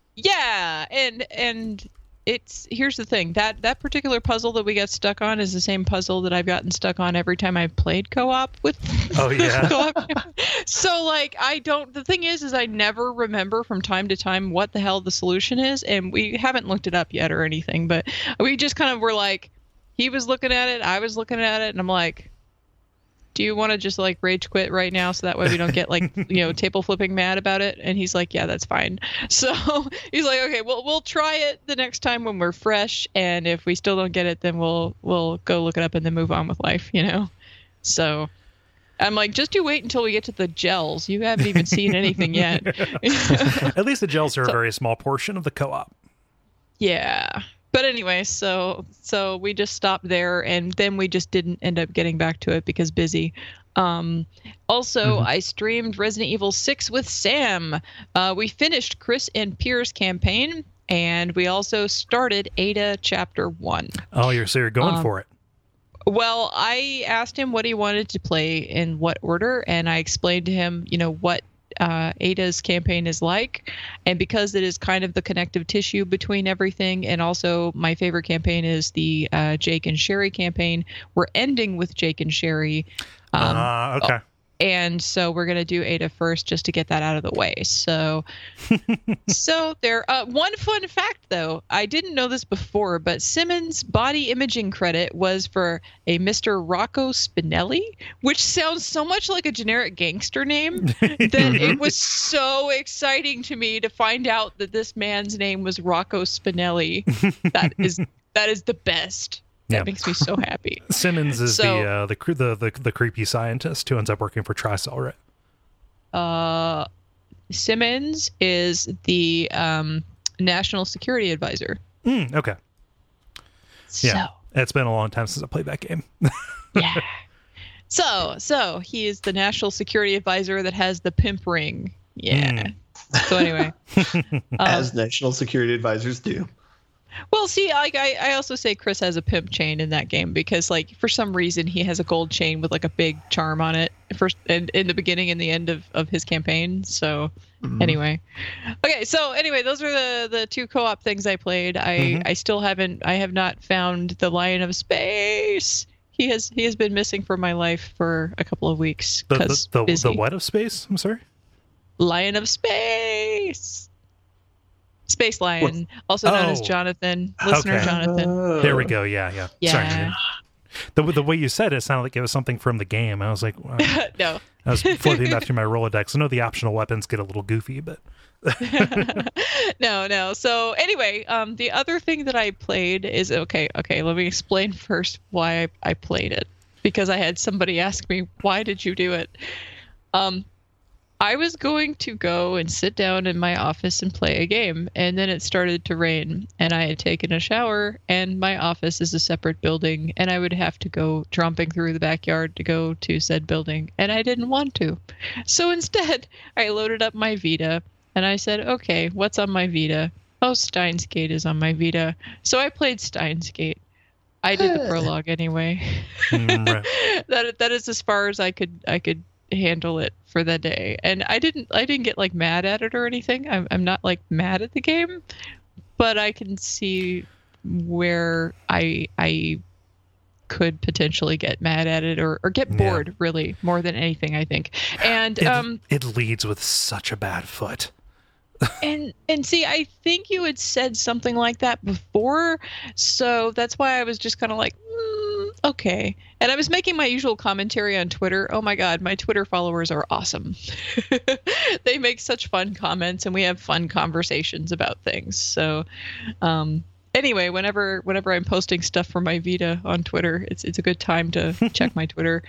And here's the thing, that particular puzzle that we got stuck on is the same puzzle that I've gotten stuck on every time I've played co-op with. Oh yeah. So like, the thing is I never remember from time to time what the hell the solution is, and we haven't looked it up yet or anything, but we just kind of were like, he was looking at it, I was looking at it, and I'm like, do you want to just like rage quit right now so that way we don't get like, table flipping mad about it? And he's like, yeah, that's fine. So he's like, okay, well, we'll try it the next time when we're fresh. And if we still don't get it, then we'll go look it up and then move on with life, So I'm like, just you wait until we get to the gels. You haven't even seen anything yet. At least the gels are a very small portion of the co-op. Yeah. But anyway, so we just stopped there, and then we just didn't end up getting back to it because busy. Also, I streamed Resident Evil 6 with Sam. We finished Chris and Pierre's campaign, and we also started Ada Chapter 1. Oh, you're going for it. Well, I asked him what he wanted to play in what order, and I explained to him, what Ada's campaign is like, and because it is kind of the connective tissue between everything, and also my favorite campaign is the Jake and Sherry campaign. We're ending with Jake and Sherry. Okay. And so we're going to do Ada first just to get that out of the way. So there. One fun fact, though, I didn't know this before, but Simmons' body imaging credit was for a Mr. Rocco Spinelli, which sounds so much like a generic gangster name that it was so exciting to me to find out that this man's name was Rocco Spinelli. That is That is the best. That makes me so happy. Simmons is the creepy scientist who ends up working for TriStar, right? Simmons is the national security advisor. Okay. Yeah, it's been a long time since I played that game. Yeah. So he is the national security advisor that has the pimp ring. Yeah. So anyway, as national security advisors do. Well, see, I also say Chris has a pimp chain in that game because, like, for some reason he has a gold chain with like a big charm on it in the beginning and the end of his campaign. So anyway, those are the two co-op things I played. I have not found the Lion of Space. He has been missing from my life for a couple of weeks because the what of space? I'm sorry. Lion of Space. Space Lion, also known as Jonathan, listener Jonathan. There we go. Yeah. Sorry. The way you said it sounded like it was something from the game. I was like, wow. No. I was flipping back through my Rolodex. I know the optional weapons get a little goofy, but no. So anyway, the other thing that I played is okay. Let me explain first why I played it, because I had somebody ask me, why did you do it? I was going to go and sit down in my office and play a game, and then it started to rain, and I had taken a shower, and my office is a separate building, and I would have to go tromping through the backyard to go to said building, and I didn't want to. So instead, I loaded up my Vita, and I said, okay, what's on my Vita? Oh, Steins Gate is on my Vita. So I played Steins Gate. I did the prologue anyway. Right. That is as far as I could handle it for the day, and I didn't get like mad at it or anything. I'm not like mad at the game, but I can see where I could potentially get mad at it or get bored, really, more than anything, I think. And it leads with such a bad foot. and see, I think you had said something like that before, so that's why I was just kind of like, okay. And I was making my usual commentary on Twitter. Oh my God, my Twitter followers are awesome. They make such fun comments, and we have fun conversations about things. So, anyway, whenever I'm posting stuff from my Vita on Twitter, it's a good time to check my Twitter.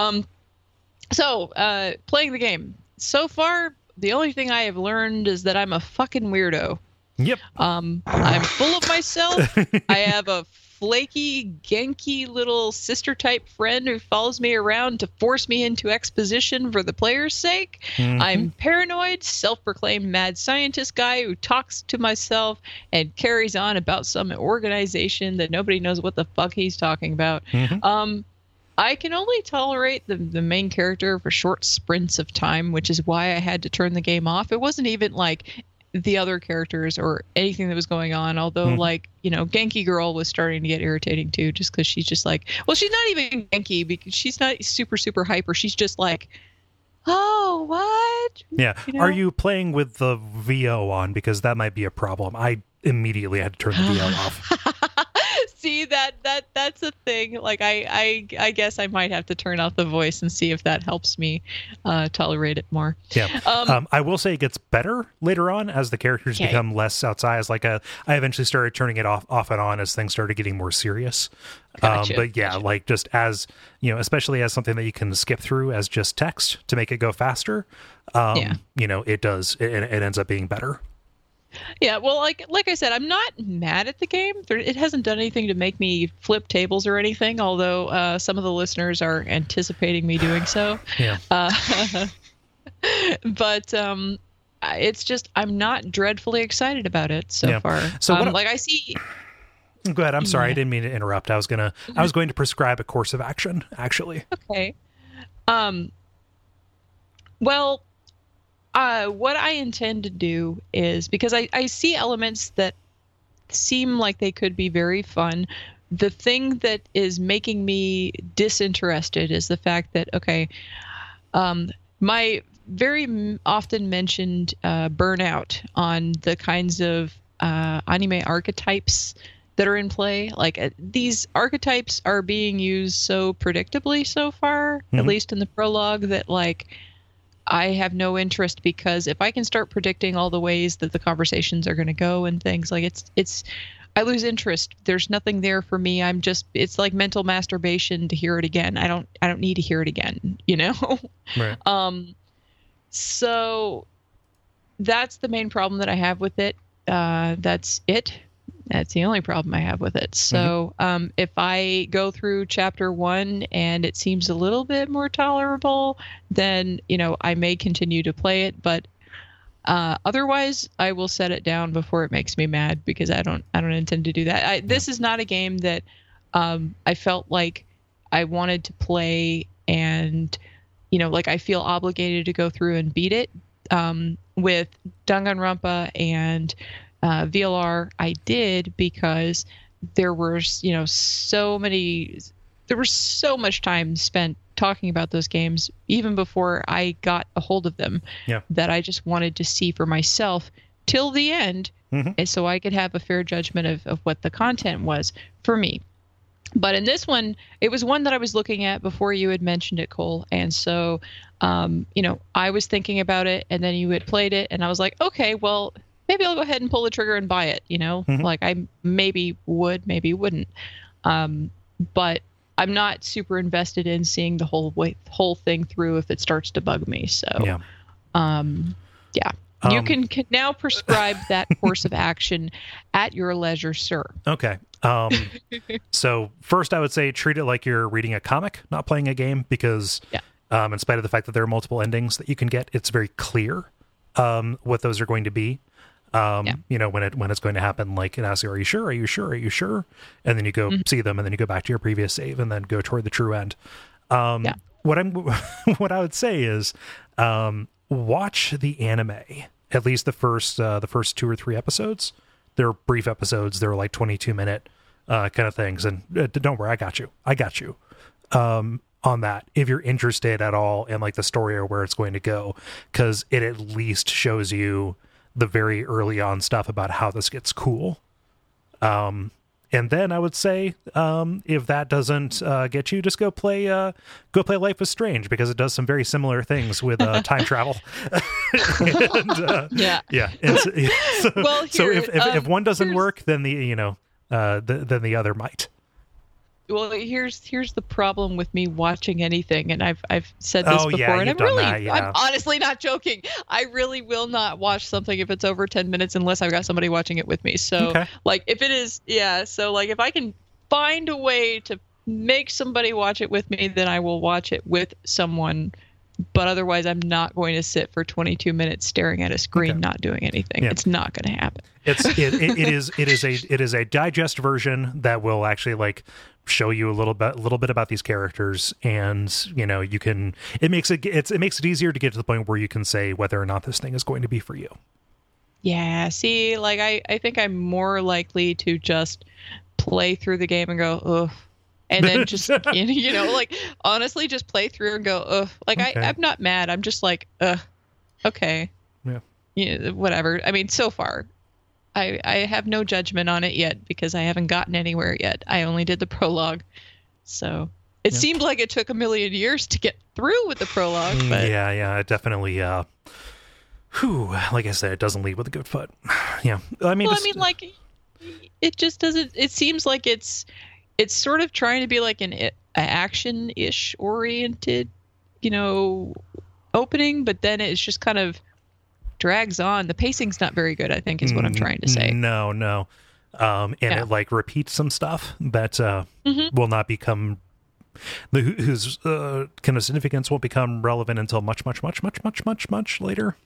So playing the game so far, the only thing I have learned is that I'm a fucking weirdo. Yep. I'm full of myself. I have a flaky, Genki little sister-type friend who follows me around to force me into exposition for the player's sake. Mm-hmm. I'm paranoid, self-proclaimed mad scientist guy who talks to myself and carries on about some organization that nobody knows what the fuck he's talking about. Mm-hmm. I can only tolerate the main character for short sprints of time, which is why I had to turn the game off. It wasn't even like the other characters or anything that was going on, although like, you know, Genki Girl was starting to get irritating too, just because she's just like, well, she's not even Genki because she's not super hyper. She's just like, oh, what? Yeah. You know? Are you playing with the VO on? Because that might be a problem. I immediately had to turn the VO off. See, that's a thing. Like I guess I might have to turn out the voice and see if that helps me tolerate it more. Yeah. I will say it gets better later on as the characters become less outsized. Like I eventually started turning it off and on as things started getting more serious. Gotcha. But yeah, like just as, you know, especially as something that you can skip through as just text to make it go faster. You know, it ends up being better. Yeah, well, like I said, I'm not mad at the game. It hasn't done anything to make me flip tables or anything, although some of the listeners are anticipating me doing so. Yeah. But it's just I'm not dreadfully excited about it so far. So like I see. Go ahead. I'm sorry. I didn't mean to interrupt. I was going to prescribe a course of action, actually. Okay. Well, what I intend to do is, because I see elements that seem like they could be very fun. The thing that is making me disinterested is the fact that, okay, my very often mentioned burnout on the kinds of anime archetypes that are in play. Like these archetypes are being used so predictably so far, at least in the prologue, that like I have no interest, because if I can start predicting all the ways that the conversations are going to go and things, like it's I lose interest. There's nothing there for me. It's like mental masturbation to hear it again. I don't need to hear it again, you know? Right. So that's the main problem that I have with it. That's it. That's the only problem I have with it. So if I go through chapter 1 and it seems a little bit more tolerable, then, I may continue to play it. But otherwise, I will set it down before it makes me mad, because I don't intend to do that. This is not a game that I felt like I wanted to play, and like I feel obligated to go through and beat it. With Danganronpa and VLR, I did, because there was so much time spent talking about those games even before I got a hold of them, that I just wanted to see for myself till the end, and so I could have a fair judgment of what the content was for me. But in this one, it was one that I was looking at before you had mentioned it, Cole. And so, I was thinking about it, and then you had played it, and I was like, okay, well, maybe I'll go ahead and pull the trigger and buy it, Like I maybe would, maybe wouldn't. But I'm not super invested in seeing the whole thing through if it starts to bug me. So, you can now prescribe that course of action at your leisure, sir. Okay. So first I would say treat it like you're reading a comic, not playing a game, because in spite of the fact that there are multiple endings that you can get, it's very clear what those are going to be. When it's going to happen, like it asks you, are you sure? Are you sure? Are you sure? And then you go see them, and then you go back to your previous save and then go toward the true end. What I would say is watch the anime, at least the first 2 or 3 episodes. They're brief episodes. They're like 22-minute kind of things. And don't worry, I got you on that, if you're interested at all in like the story or where it's going to go, because it at least shows you the very early on stuff about how this gets cool. And then I would say, if that doesn't get you, just go play Life is Strange, because it does some very similar things with time travel. And, so if one doesn't work, then then the other might. Well, here's the problem with me watching anything, and I've said this before, and I'm honestly not joking. I really will not watch something if it's over 10 minutes unless I've got somebody watching it with me. So like if it is, so like if I can find a way to make somebody watch it with me, then I will watch it with someone. But otherwise, I'm not going to sit for 22 minutes staring at a screen, not doing anything. Yeah. It's not going to happen. It is a digest version that will actually like show you a little bit about these characters, and you can. It makes it easier to get to the point where you can say whether or not this thing is going to be for you. Yeah. See, like I think I'm more likely to just play through the game and go, ugh. And then just, like, honestly, just play through and go, ugh. Like, okay. I'm not mad. I'm just like, ugh, okay. Yeah. Whatever. I mean, so far, I have no judgment on it yet, because I haven't gotten anywhere yet. I only did the prologue. So it seemed like it took a million years to get through with the prologue. But yeah, it definitely, like I said, it doesn't lead with a good foot. Yeah. Like, it just doesn't, it seems like it's sort of trying to be like an action-ish oriented, opening, but then it's just kind of drags on. The pacing's not very good, I think, is what I'm trying to say. No. It like repeats some stuff that will not become, whose kind of significance won't become relevant until much later.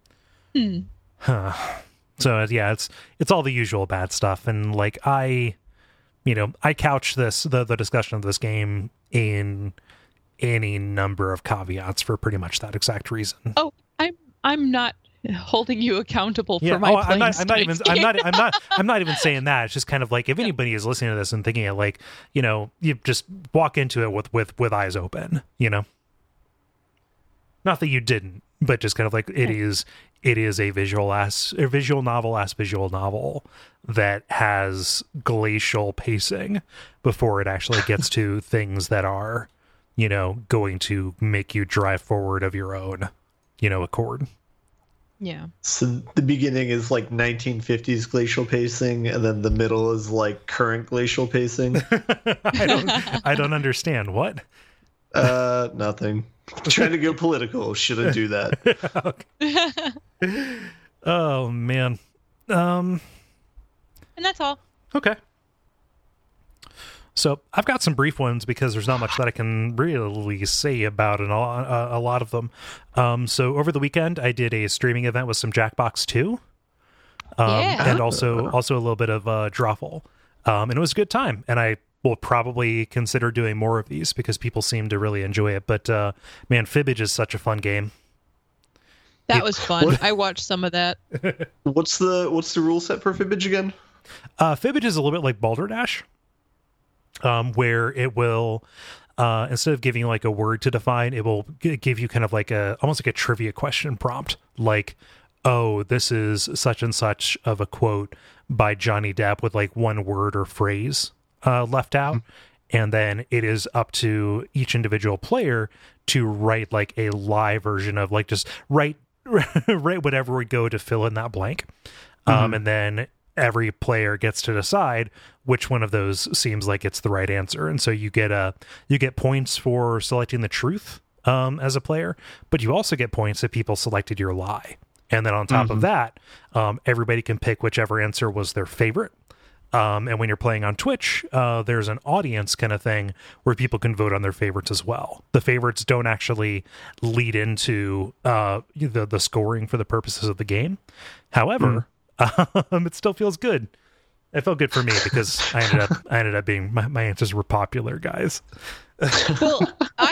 So yeah, it's all the usual bad stuff, and like I couch the discussion of this game in any number of caveats for pretty much that exact reason. Oh, I'm not holding you accountable for my playing. I'm not even saying that. It's just kind of like, if anybody is listening to this and thinking it, like, you just walk into it with eyes open, Not that you didn't, but just kind of like it is a visual novel that has glacial pacing before it actually gets to things that are, going to make you drive forward of your own, accord. Yeah. So the beginning is like 1950s glacial pacing, and then the middle is like current glacial pacing. I don't understand. What? Nothing. Trying to go political. Shouldn't do that. Oh man. And that's all. Okay. So I've got some brief ones because there's not much that I can really say about a lot of them. So over the weekend, I did a streaming event with some Jackbox 2, and also a little bit of Drawful, and it was a good time. And I will probably consider doing more of these because people seem to really enjoy it. But man, Fibbage is such a fun game. That was fun. I watched some of that. What's the rule set for Fibbage again? Fibbage is a little bit like Balderdash. Where it will, instead of giving like a word to define, it will give you kind of like almost like a trivia question prompt, like, oh, this is such and such of a quote by Johnny Depp with like one word or phrase left out. And then it is up to each individual player to write like a live version of like, just write whatever would go to fill in that blank. And then every player gets to decide which one of those seems like it's the right answer. And so you get points for selecting the truth as a player, but you also get points if people selected your lie. And then on top of that, everybody can pick whichever answer was their favorite. And when you're playing on Twitch, there's an audience kind of thing where people can vote on their favorites as well. The favorites don't actually lead into the scoring for the purposes of the game. However, it still feels good. It felt good for me because I ended up being my answers were popular, guys. Well,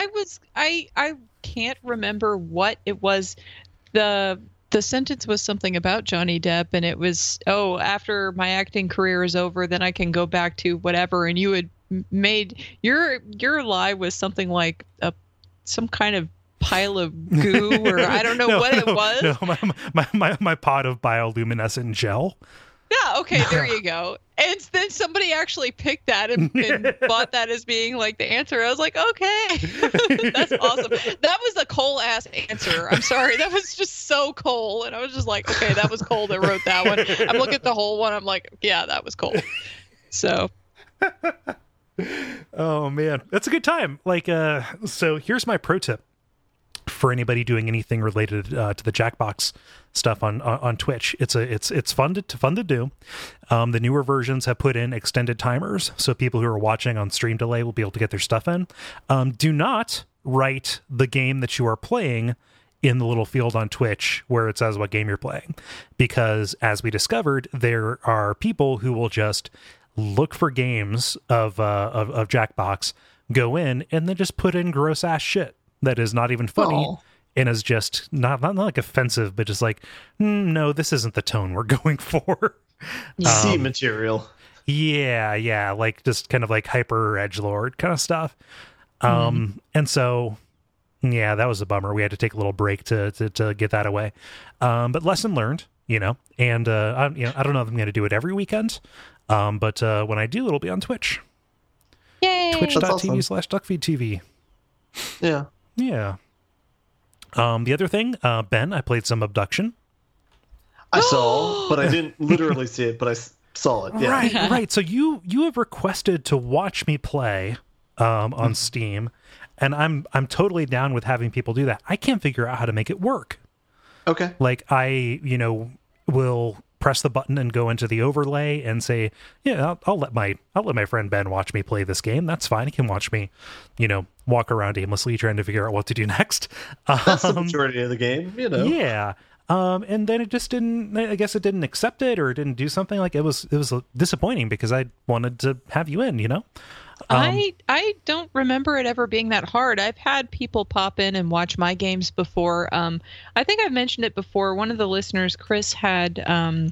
I can't remember what it was. The sentence was something about Johnny Depp, and it was, after my acting career is over, then I can go back to whatever. And you had made your lie was something like some kind of pile of goo, or I don't know what it was. No, my pot of bioluminescent gel. Yeah, okay, there you go. And then somebody actually picked that and bought that as being like the answer. I was like, okay, that's awesome. That was a Cole ass answer. I'm sorry, that was just so Cole, and I was just like, okay, that was Cole that wrote that one. I'm looking at the whole one. I'm like, yeah, that was Cole. So. Oh man, that's a good time. Like, so here's my pro tip for anybody doing anything related to the Jackbox stuff on Twitch. It's fun to do. The newer versions have put in extended timers, so people who are watching on stream delay will be able to get their stuff in. Do not write the game that you are playing in the little field on Twitch where it says what game you're playing, because as we discovered, there are people who will just look for games of Jackbox, go in, and then just put in gross ass shit that is not even funny and is just not like offensive, but just like, no, this isn't the tone we're going for. C material. Yeah, like just kind of like hyper edgelord kind of stuff. And so, yeah, that was a bummer. We had to take a little break to get that away. But lesson learned, and I don't know if I'm going to do it every weekend, but when I do, it'll be on Twitch. Yay! Twitch.tv/DuckFeedTV. Yeah. Yeah. The other thing, Ben, I played some Abduction. I saw, but I didn't literally see it, but I saw it. Yeah. Right. So you have requested to watch me play on Steam, and I'm totally down with having people do that. I can't figure out how to make it work. Okay. Like I, will press the button and go into the overlay and say, yeah, I'll let my friend Ben watch me play this game. That's fine. He can watch me, walk around aimlessly trying to figure out what to do next. That's the majority of the game, Yeah. And then it just didn't, I guess it didn't accept it or it didn't do something. Like it was disappointing because I wanted to have you in, I don't remember it ever being that hard. I've had people pop in and watch my games before. I think I've mentioned it before. One of the listeners, Chris, had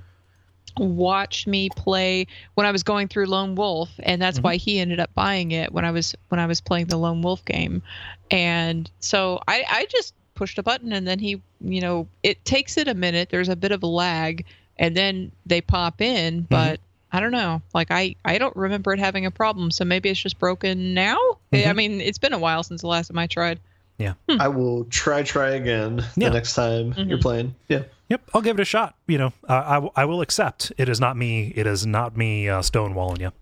watched me play when I was going through Lone Wolf, and that's why he ended up buying it when I was playing the Lone Wolf game. And so I just pushed a button, and then he, it takes it a minute. There's a bit of a lag, and then they pop in, but I don't know. Like I don't remember it having a problem, so maybe it's just broken now. I mean, it's been a while since the last time I tried. Yeah. I will try again the next time you're playing. Yeah. Yep, I'll give it a shot. You know, I will accept. It is not me. It is not me stonewalling you.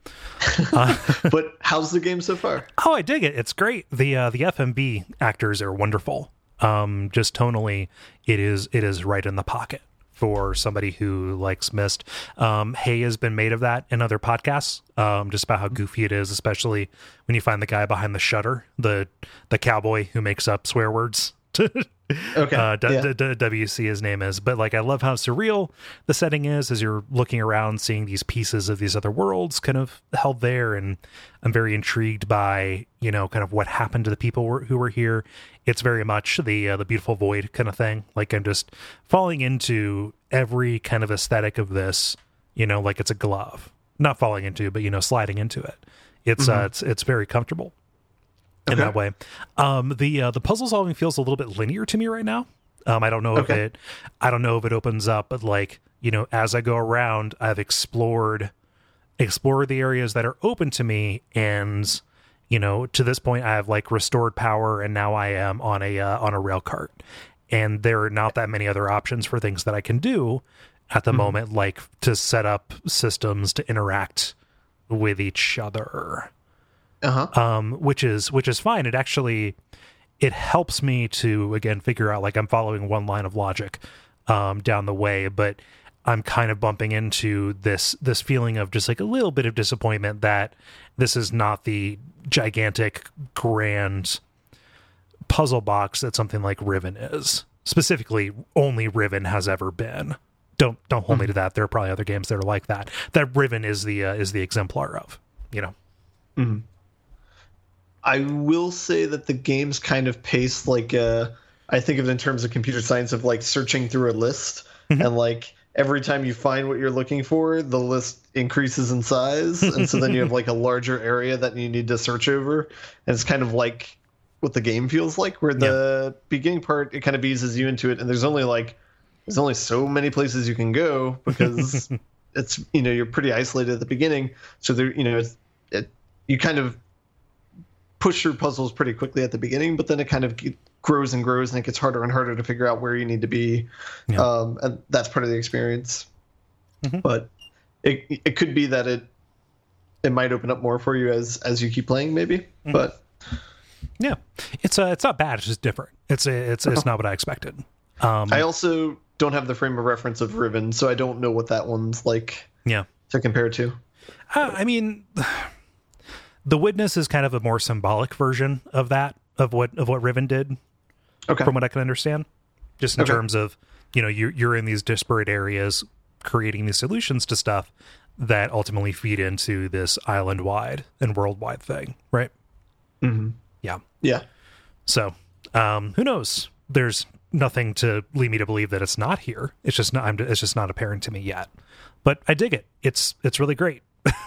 But how's the game so far? Oh, I dig it. It's great. The FMB actors are wonderful. Just tonally, it is right in the pocket for somebody who likes Myst. Hay has been made of that in other podcasts, just about how goofy it is, especially when you find the guy behind the shutter, the cowboy who makes up swear words. Okay. WC his name is, but like I love how surreal the setting is as you're looking around, seeing these pieces of these other worlds kind of held there, and I'm very intrigued by, you know, kind of what happened to the people who were here. It's very much the beautiful void kind of thing. Like I'm just falling into every kind of aesthetic of this, you know, like it's a glove, not falling into, but you know, sliding into it. It's it's very comfortable. In that way. The puzzle solving feels a little bit linear to me right now. I don't know if it opens up, but like, you know, as I go around, I've explored the areas that are open to me, and you know, to this point I have like restored power, and now I am on a rail cart, and there are not that many other options for things that I can do at the moment, like to set up systems to interact with each other. Which is fine. It helps me to, again, figure out, like, I'm following one line of logic down the way, but I'm kind of bumping into this feeling of just like a little bit of disappointment that this is not the gigantic, grand puzzle box that something like Riven is. Specifically, only Riven has ever been. Don't hold me to that. There are probably other games that are like that. That Riven is the exemplar of, you know. Mm-hmm. I will say that the game's kind of paced like I think of it in terms of computer science of like searching through a list, and like every time you find what you're looking for, the list increases in size, and so then you have like a larger area that you need to search over, and it's kind of like what the game feels like, where the beginning part, it kind of eases you into it, and there's only so many places you can go because it's, you know, you're pretty isolated at the beginning, so there, you know, you kind of push through puzzles pretty quickly at the beginning, but then it kind of grows and grows, and it gets harder and harder to figure out where you need to be. And that's part of the experience. But it could be that it might open up more for you as you keep playing, maybe. But yeah, it's not bad. It's just different. It's not what I expected. I also don't have the frame of reference of Riven, so I don't know what that one's like. To compare to. I mean, The Witness is kind of a more symbolic version of that, of what Riven did, from what I can understand. Just in terms of, you know, you're in these disparate areas creating these solutions to stuff that ultimately feed into this island-wide and worldwide thing, right? Yeah. So, who knows? There's nothing to lead me to believe that it's not here. It's just not apparent to me yet. But I dig it. It's really great.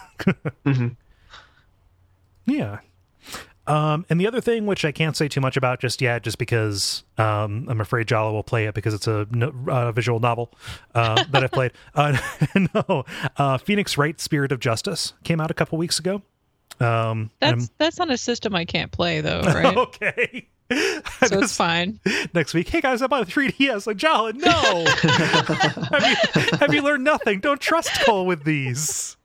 Yeah. And the other thing, which I can't say too much about just yet, just because I'm afraid Jala will play it because it's a visual novel that I played. Phoenix Wright Spirit of Justice came out a couple weeks ago. That's on a system I can't play, though, right? Okay. So it's fine. Next week, hey guys, I bought a 3DS. Like, Jala, no. have you learned nothing? Don't trust Cole with these.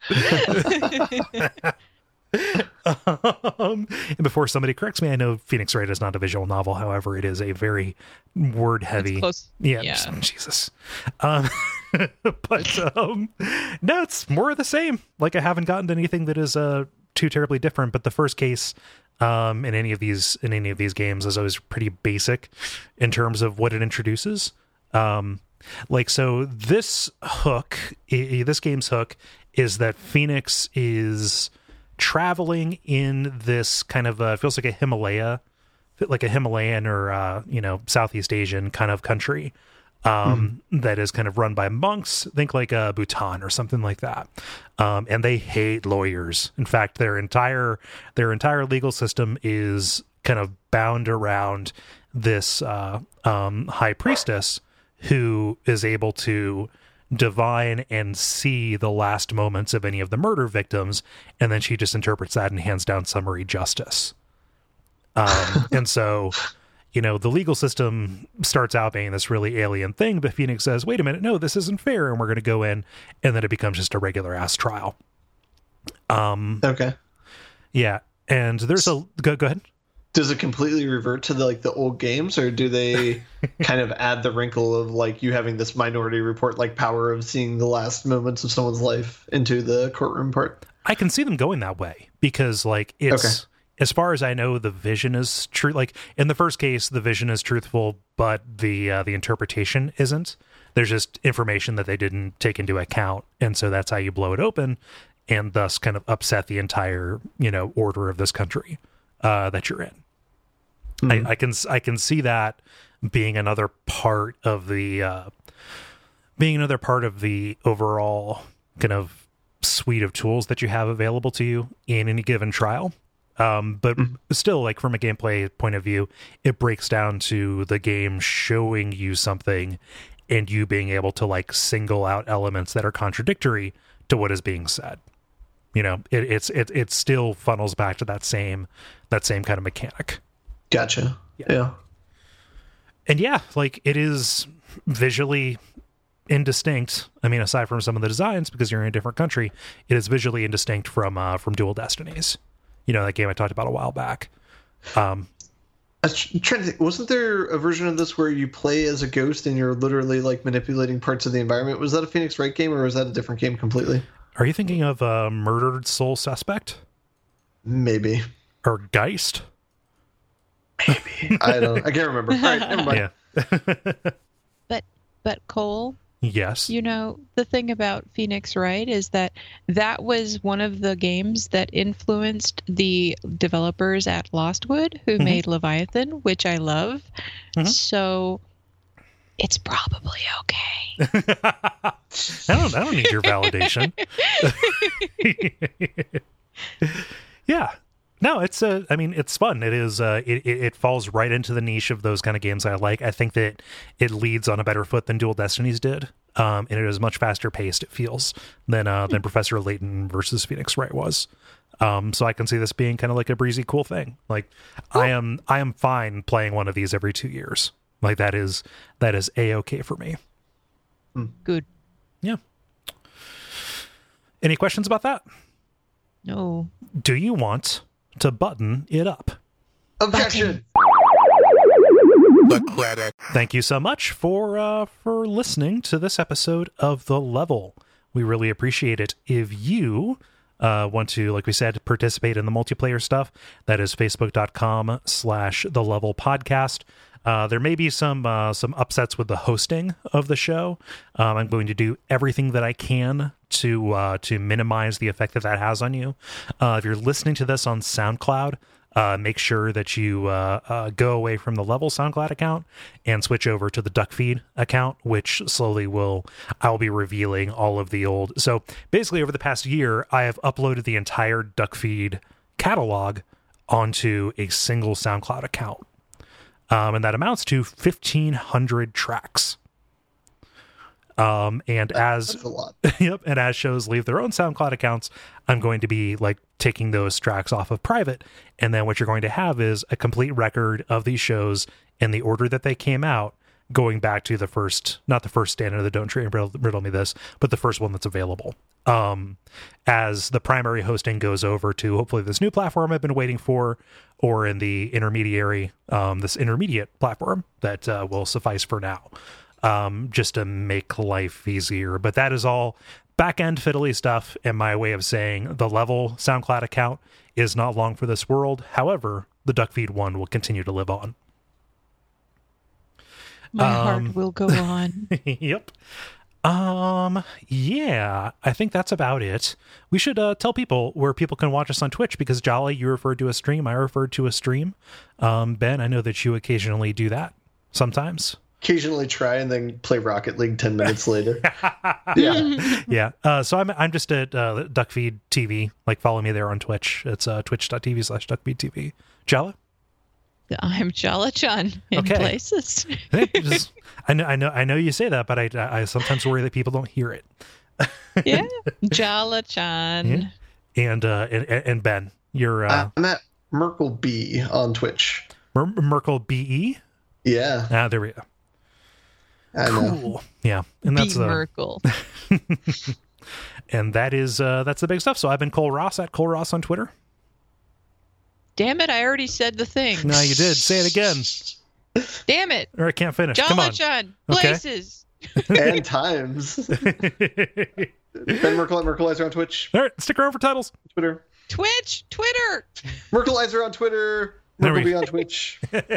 And before somebody corrects me, I know Phoenix Wright is not a visual novel. However, it is a very word heavy. Yeah. Jesus. But no, it's more of the same. Like, I haven't gotten to anything that is too terribly different. But the first case in any of these games is always pretty basic in terms of what it introduces. So this game's hook is that Phoenix is traveling in this kind of feels like a Himalayan or Southeast Asian kind of country that is kind of run by monks. Think like Bhutan or something like that. And they hate lawyers. In fact, their entire legal system is kind of bound around this high priestess who is able to divine and see the last moments of any of the murder victims, and then she just interprets that and hands down summary justice. And so the legal system starts out being this really alien thing, but Phoenix says, wait a minute, no, this isn't fair, and we're going to go in, and then it becomes just a regular ass trial. Okay. Yeah, and there's go ahead. Does it completely revert to the old games, or do they kind of add the wrinkle of you having this Minority Report power of seeing the last moments of someone's life into the courtroom part? I can see them going that way because it's okay. As far as I know, the vision is true. In the first case, the vision is truthful, but the interpretation isn't. There's just information that they didn't take into account, and so that's how you blow it open, and thus kind of upset the entire order of this country that you're in. Mm-hmm. I can see that being another part of the overall kind of suite of tools that you have available to you in any given trial. But still, from a gameplay point of view, it breaks down to the game showing you something and you being able to single out elements that are contradictory to what is being said. It still funnels back to that same kind of mechanic. Gotcha. Yeah. And yeah, it is visually indistinct. I mean, aside from some of the designs, because you're in a different country, it is visually indistinct from Dual Destinies. That game I talked about a while back. I was trying to think, wasn't there a version of this where you play as a ghost and you're literally manipulating parts of the environment? Was that a Phoenix Wright game, or was that a different game completely? Are you thinking of Murdered Soul Suspect? Maybe. Or Geist? Maybe. I can't remember. All right, never mind. Yeah. But Cole? Yes. The thing about Phoenix Wright is that was one of the games that influenced the developers at Lostwood who made Leviathan, which I love. Mm-hmm. So it's probably okay. I don't need your validation. Yeah. No, it's fun. It is it falls right into the niche of those kind of games I like. I think that it leads on a better foot than Dual Destinies did. And it is much faster paced, it feels, than Professor Layton versus Phoenix Wright was. So I can see this being kind of a breezy, cool thing. I am fine playing one of these every 2 years. That is A-okay for me. Good. Yeah. Any questions about that? No. Do you want to button it up? Objection. Thank you so much for listening to this episode of The Level. We really appreciate it. If you want to, like we said, participate in the multiplayer stuff, that is facebook.com/The Level Podcast. There may be some upsets with the hosting of the show. I'm going to do everything that I can to minimize the effect that has on you. If you're listening to this on SoundCloud, make sure that you go away from the Level SoundCloud account and switch over to the Duckfeed account, which slowly I'll be revealing all of the old. So basically, over the past year, I have uploaded the entire Duckfeed catalog onto a single SoundCloud account. And that amounts to 1,500 tracks. That's a lot. Yep, and as shows leave their own SoundCloud accounts, I'm going to be taking those tracks off of private, and then what you're going to have is a complete record of these shows in the order that they came out, going back to not the first Stand Under the Don't Tree and Riddle Me This, but the first one that's available. As the primary hosting goes over to hopefully this new platform I've been waiting for, or in the this intermediate platform that will suffice for now, just to make life easier. But that is all back-end fiddly stuff, and my way of saying the Level SoundCloud account is not long for this world. However, the Duckfeed one will continue to live on. My heart will go on. Yep. Yeah, I think that's about it. We should tell people where people can watch us on Twitch, because Jolly, you referred to a stream, I referred to a stream. Ben, I know that you occasionally do that sometimes. Occasionally try and then play Rocket League 10 minutes later. Yeah. So I'm just at Duckfeed TV. Know me there on Twitch. It's twitch.tv/DuckfeedTV. Jala? I'm Jala-chan in places. I know you say that, but I sometimes worry that people don't hear it. Yeah, Jala-chan. Yeah. And Ben, you're I'm at Merkle B on Twitch. Merkel BE? Yeah. Ah, there we go. I know. Cool. Yeah. And that's Merkel. and that's the big stuff. So I've been Cole Ross at Cole Ross on Twitter. Damn it, I already said the thing. No, you did. Say it again. Damn it. Or I can't finish. John Come on. LeChon, Okay. places. And times. Ben Merkel at Merkelizer on Twitch. All right, stick around for titles. Twitter. Twitch, Twitter. Merkelizer on Twitter. There we Merkel go. on Twitch.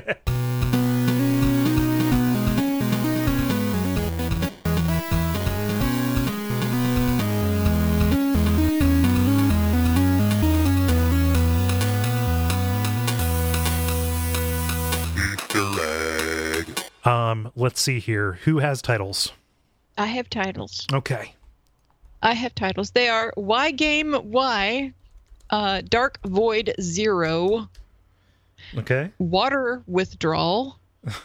Let's see here. Who has titles? I have titles. Okay. I have titles. They are Y Game Y, Dark Void 0, Okay. Water Withdrawal,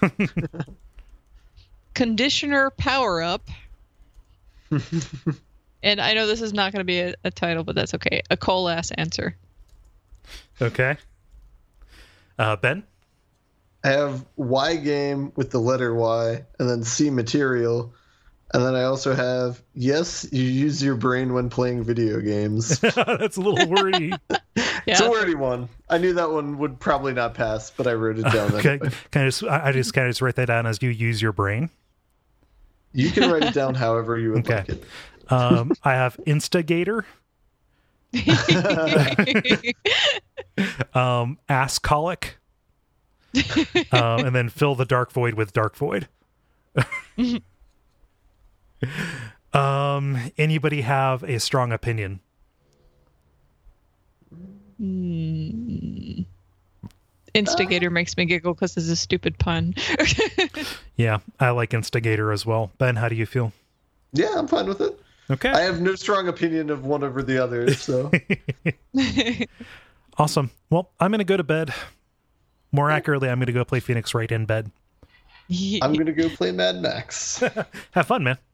Conditioner Power Up, and I know this is not going to be a title, but that's okay. A Cole-ass answer. Okay. Ben? I have Y game with the letter Y, and then C material. And then I also have, yes, you use your brain when playing video games. That's a little wordy. It's a wordy one. I knew that one would probably not pass, but I wrote it down. Okay. Anyway. I just kind of write that down as you use your brain. You can write it down however you would Okay. like it. I have Instigator, Ass Colic, and then fill the dark void with dark void. Anybody have a strong opinion? Instigator makes me giggle because it's a stupid pun. Yeah, I like Instigator as well. Ben, how do you feel? Yeah, I'm fine with it. Okay. I have no strong opinion of one over the other, so. Awesome. Well, I'm going to go to bed. More accurately, I'm going to go play Phoenix Wright in bed. I'm going to go play Mad Max. Have fun, man.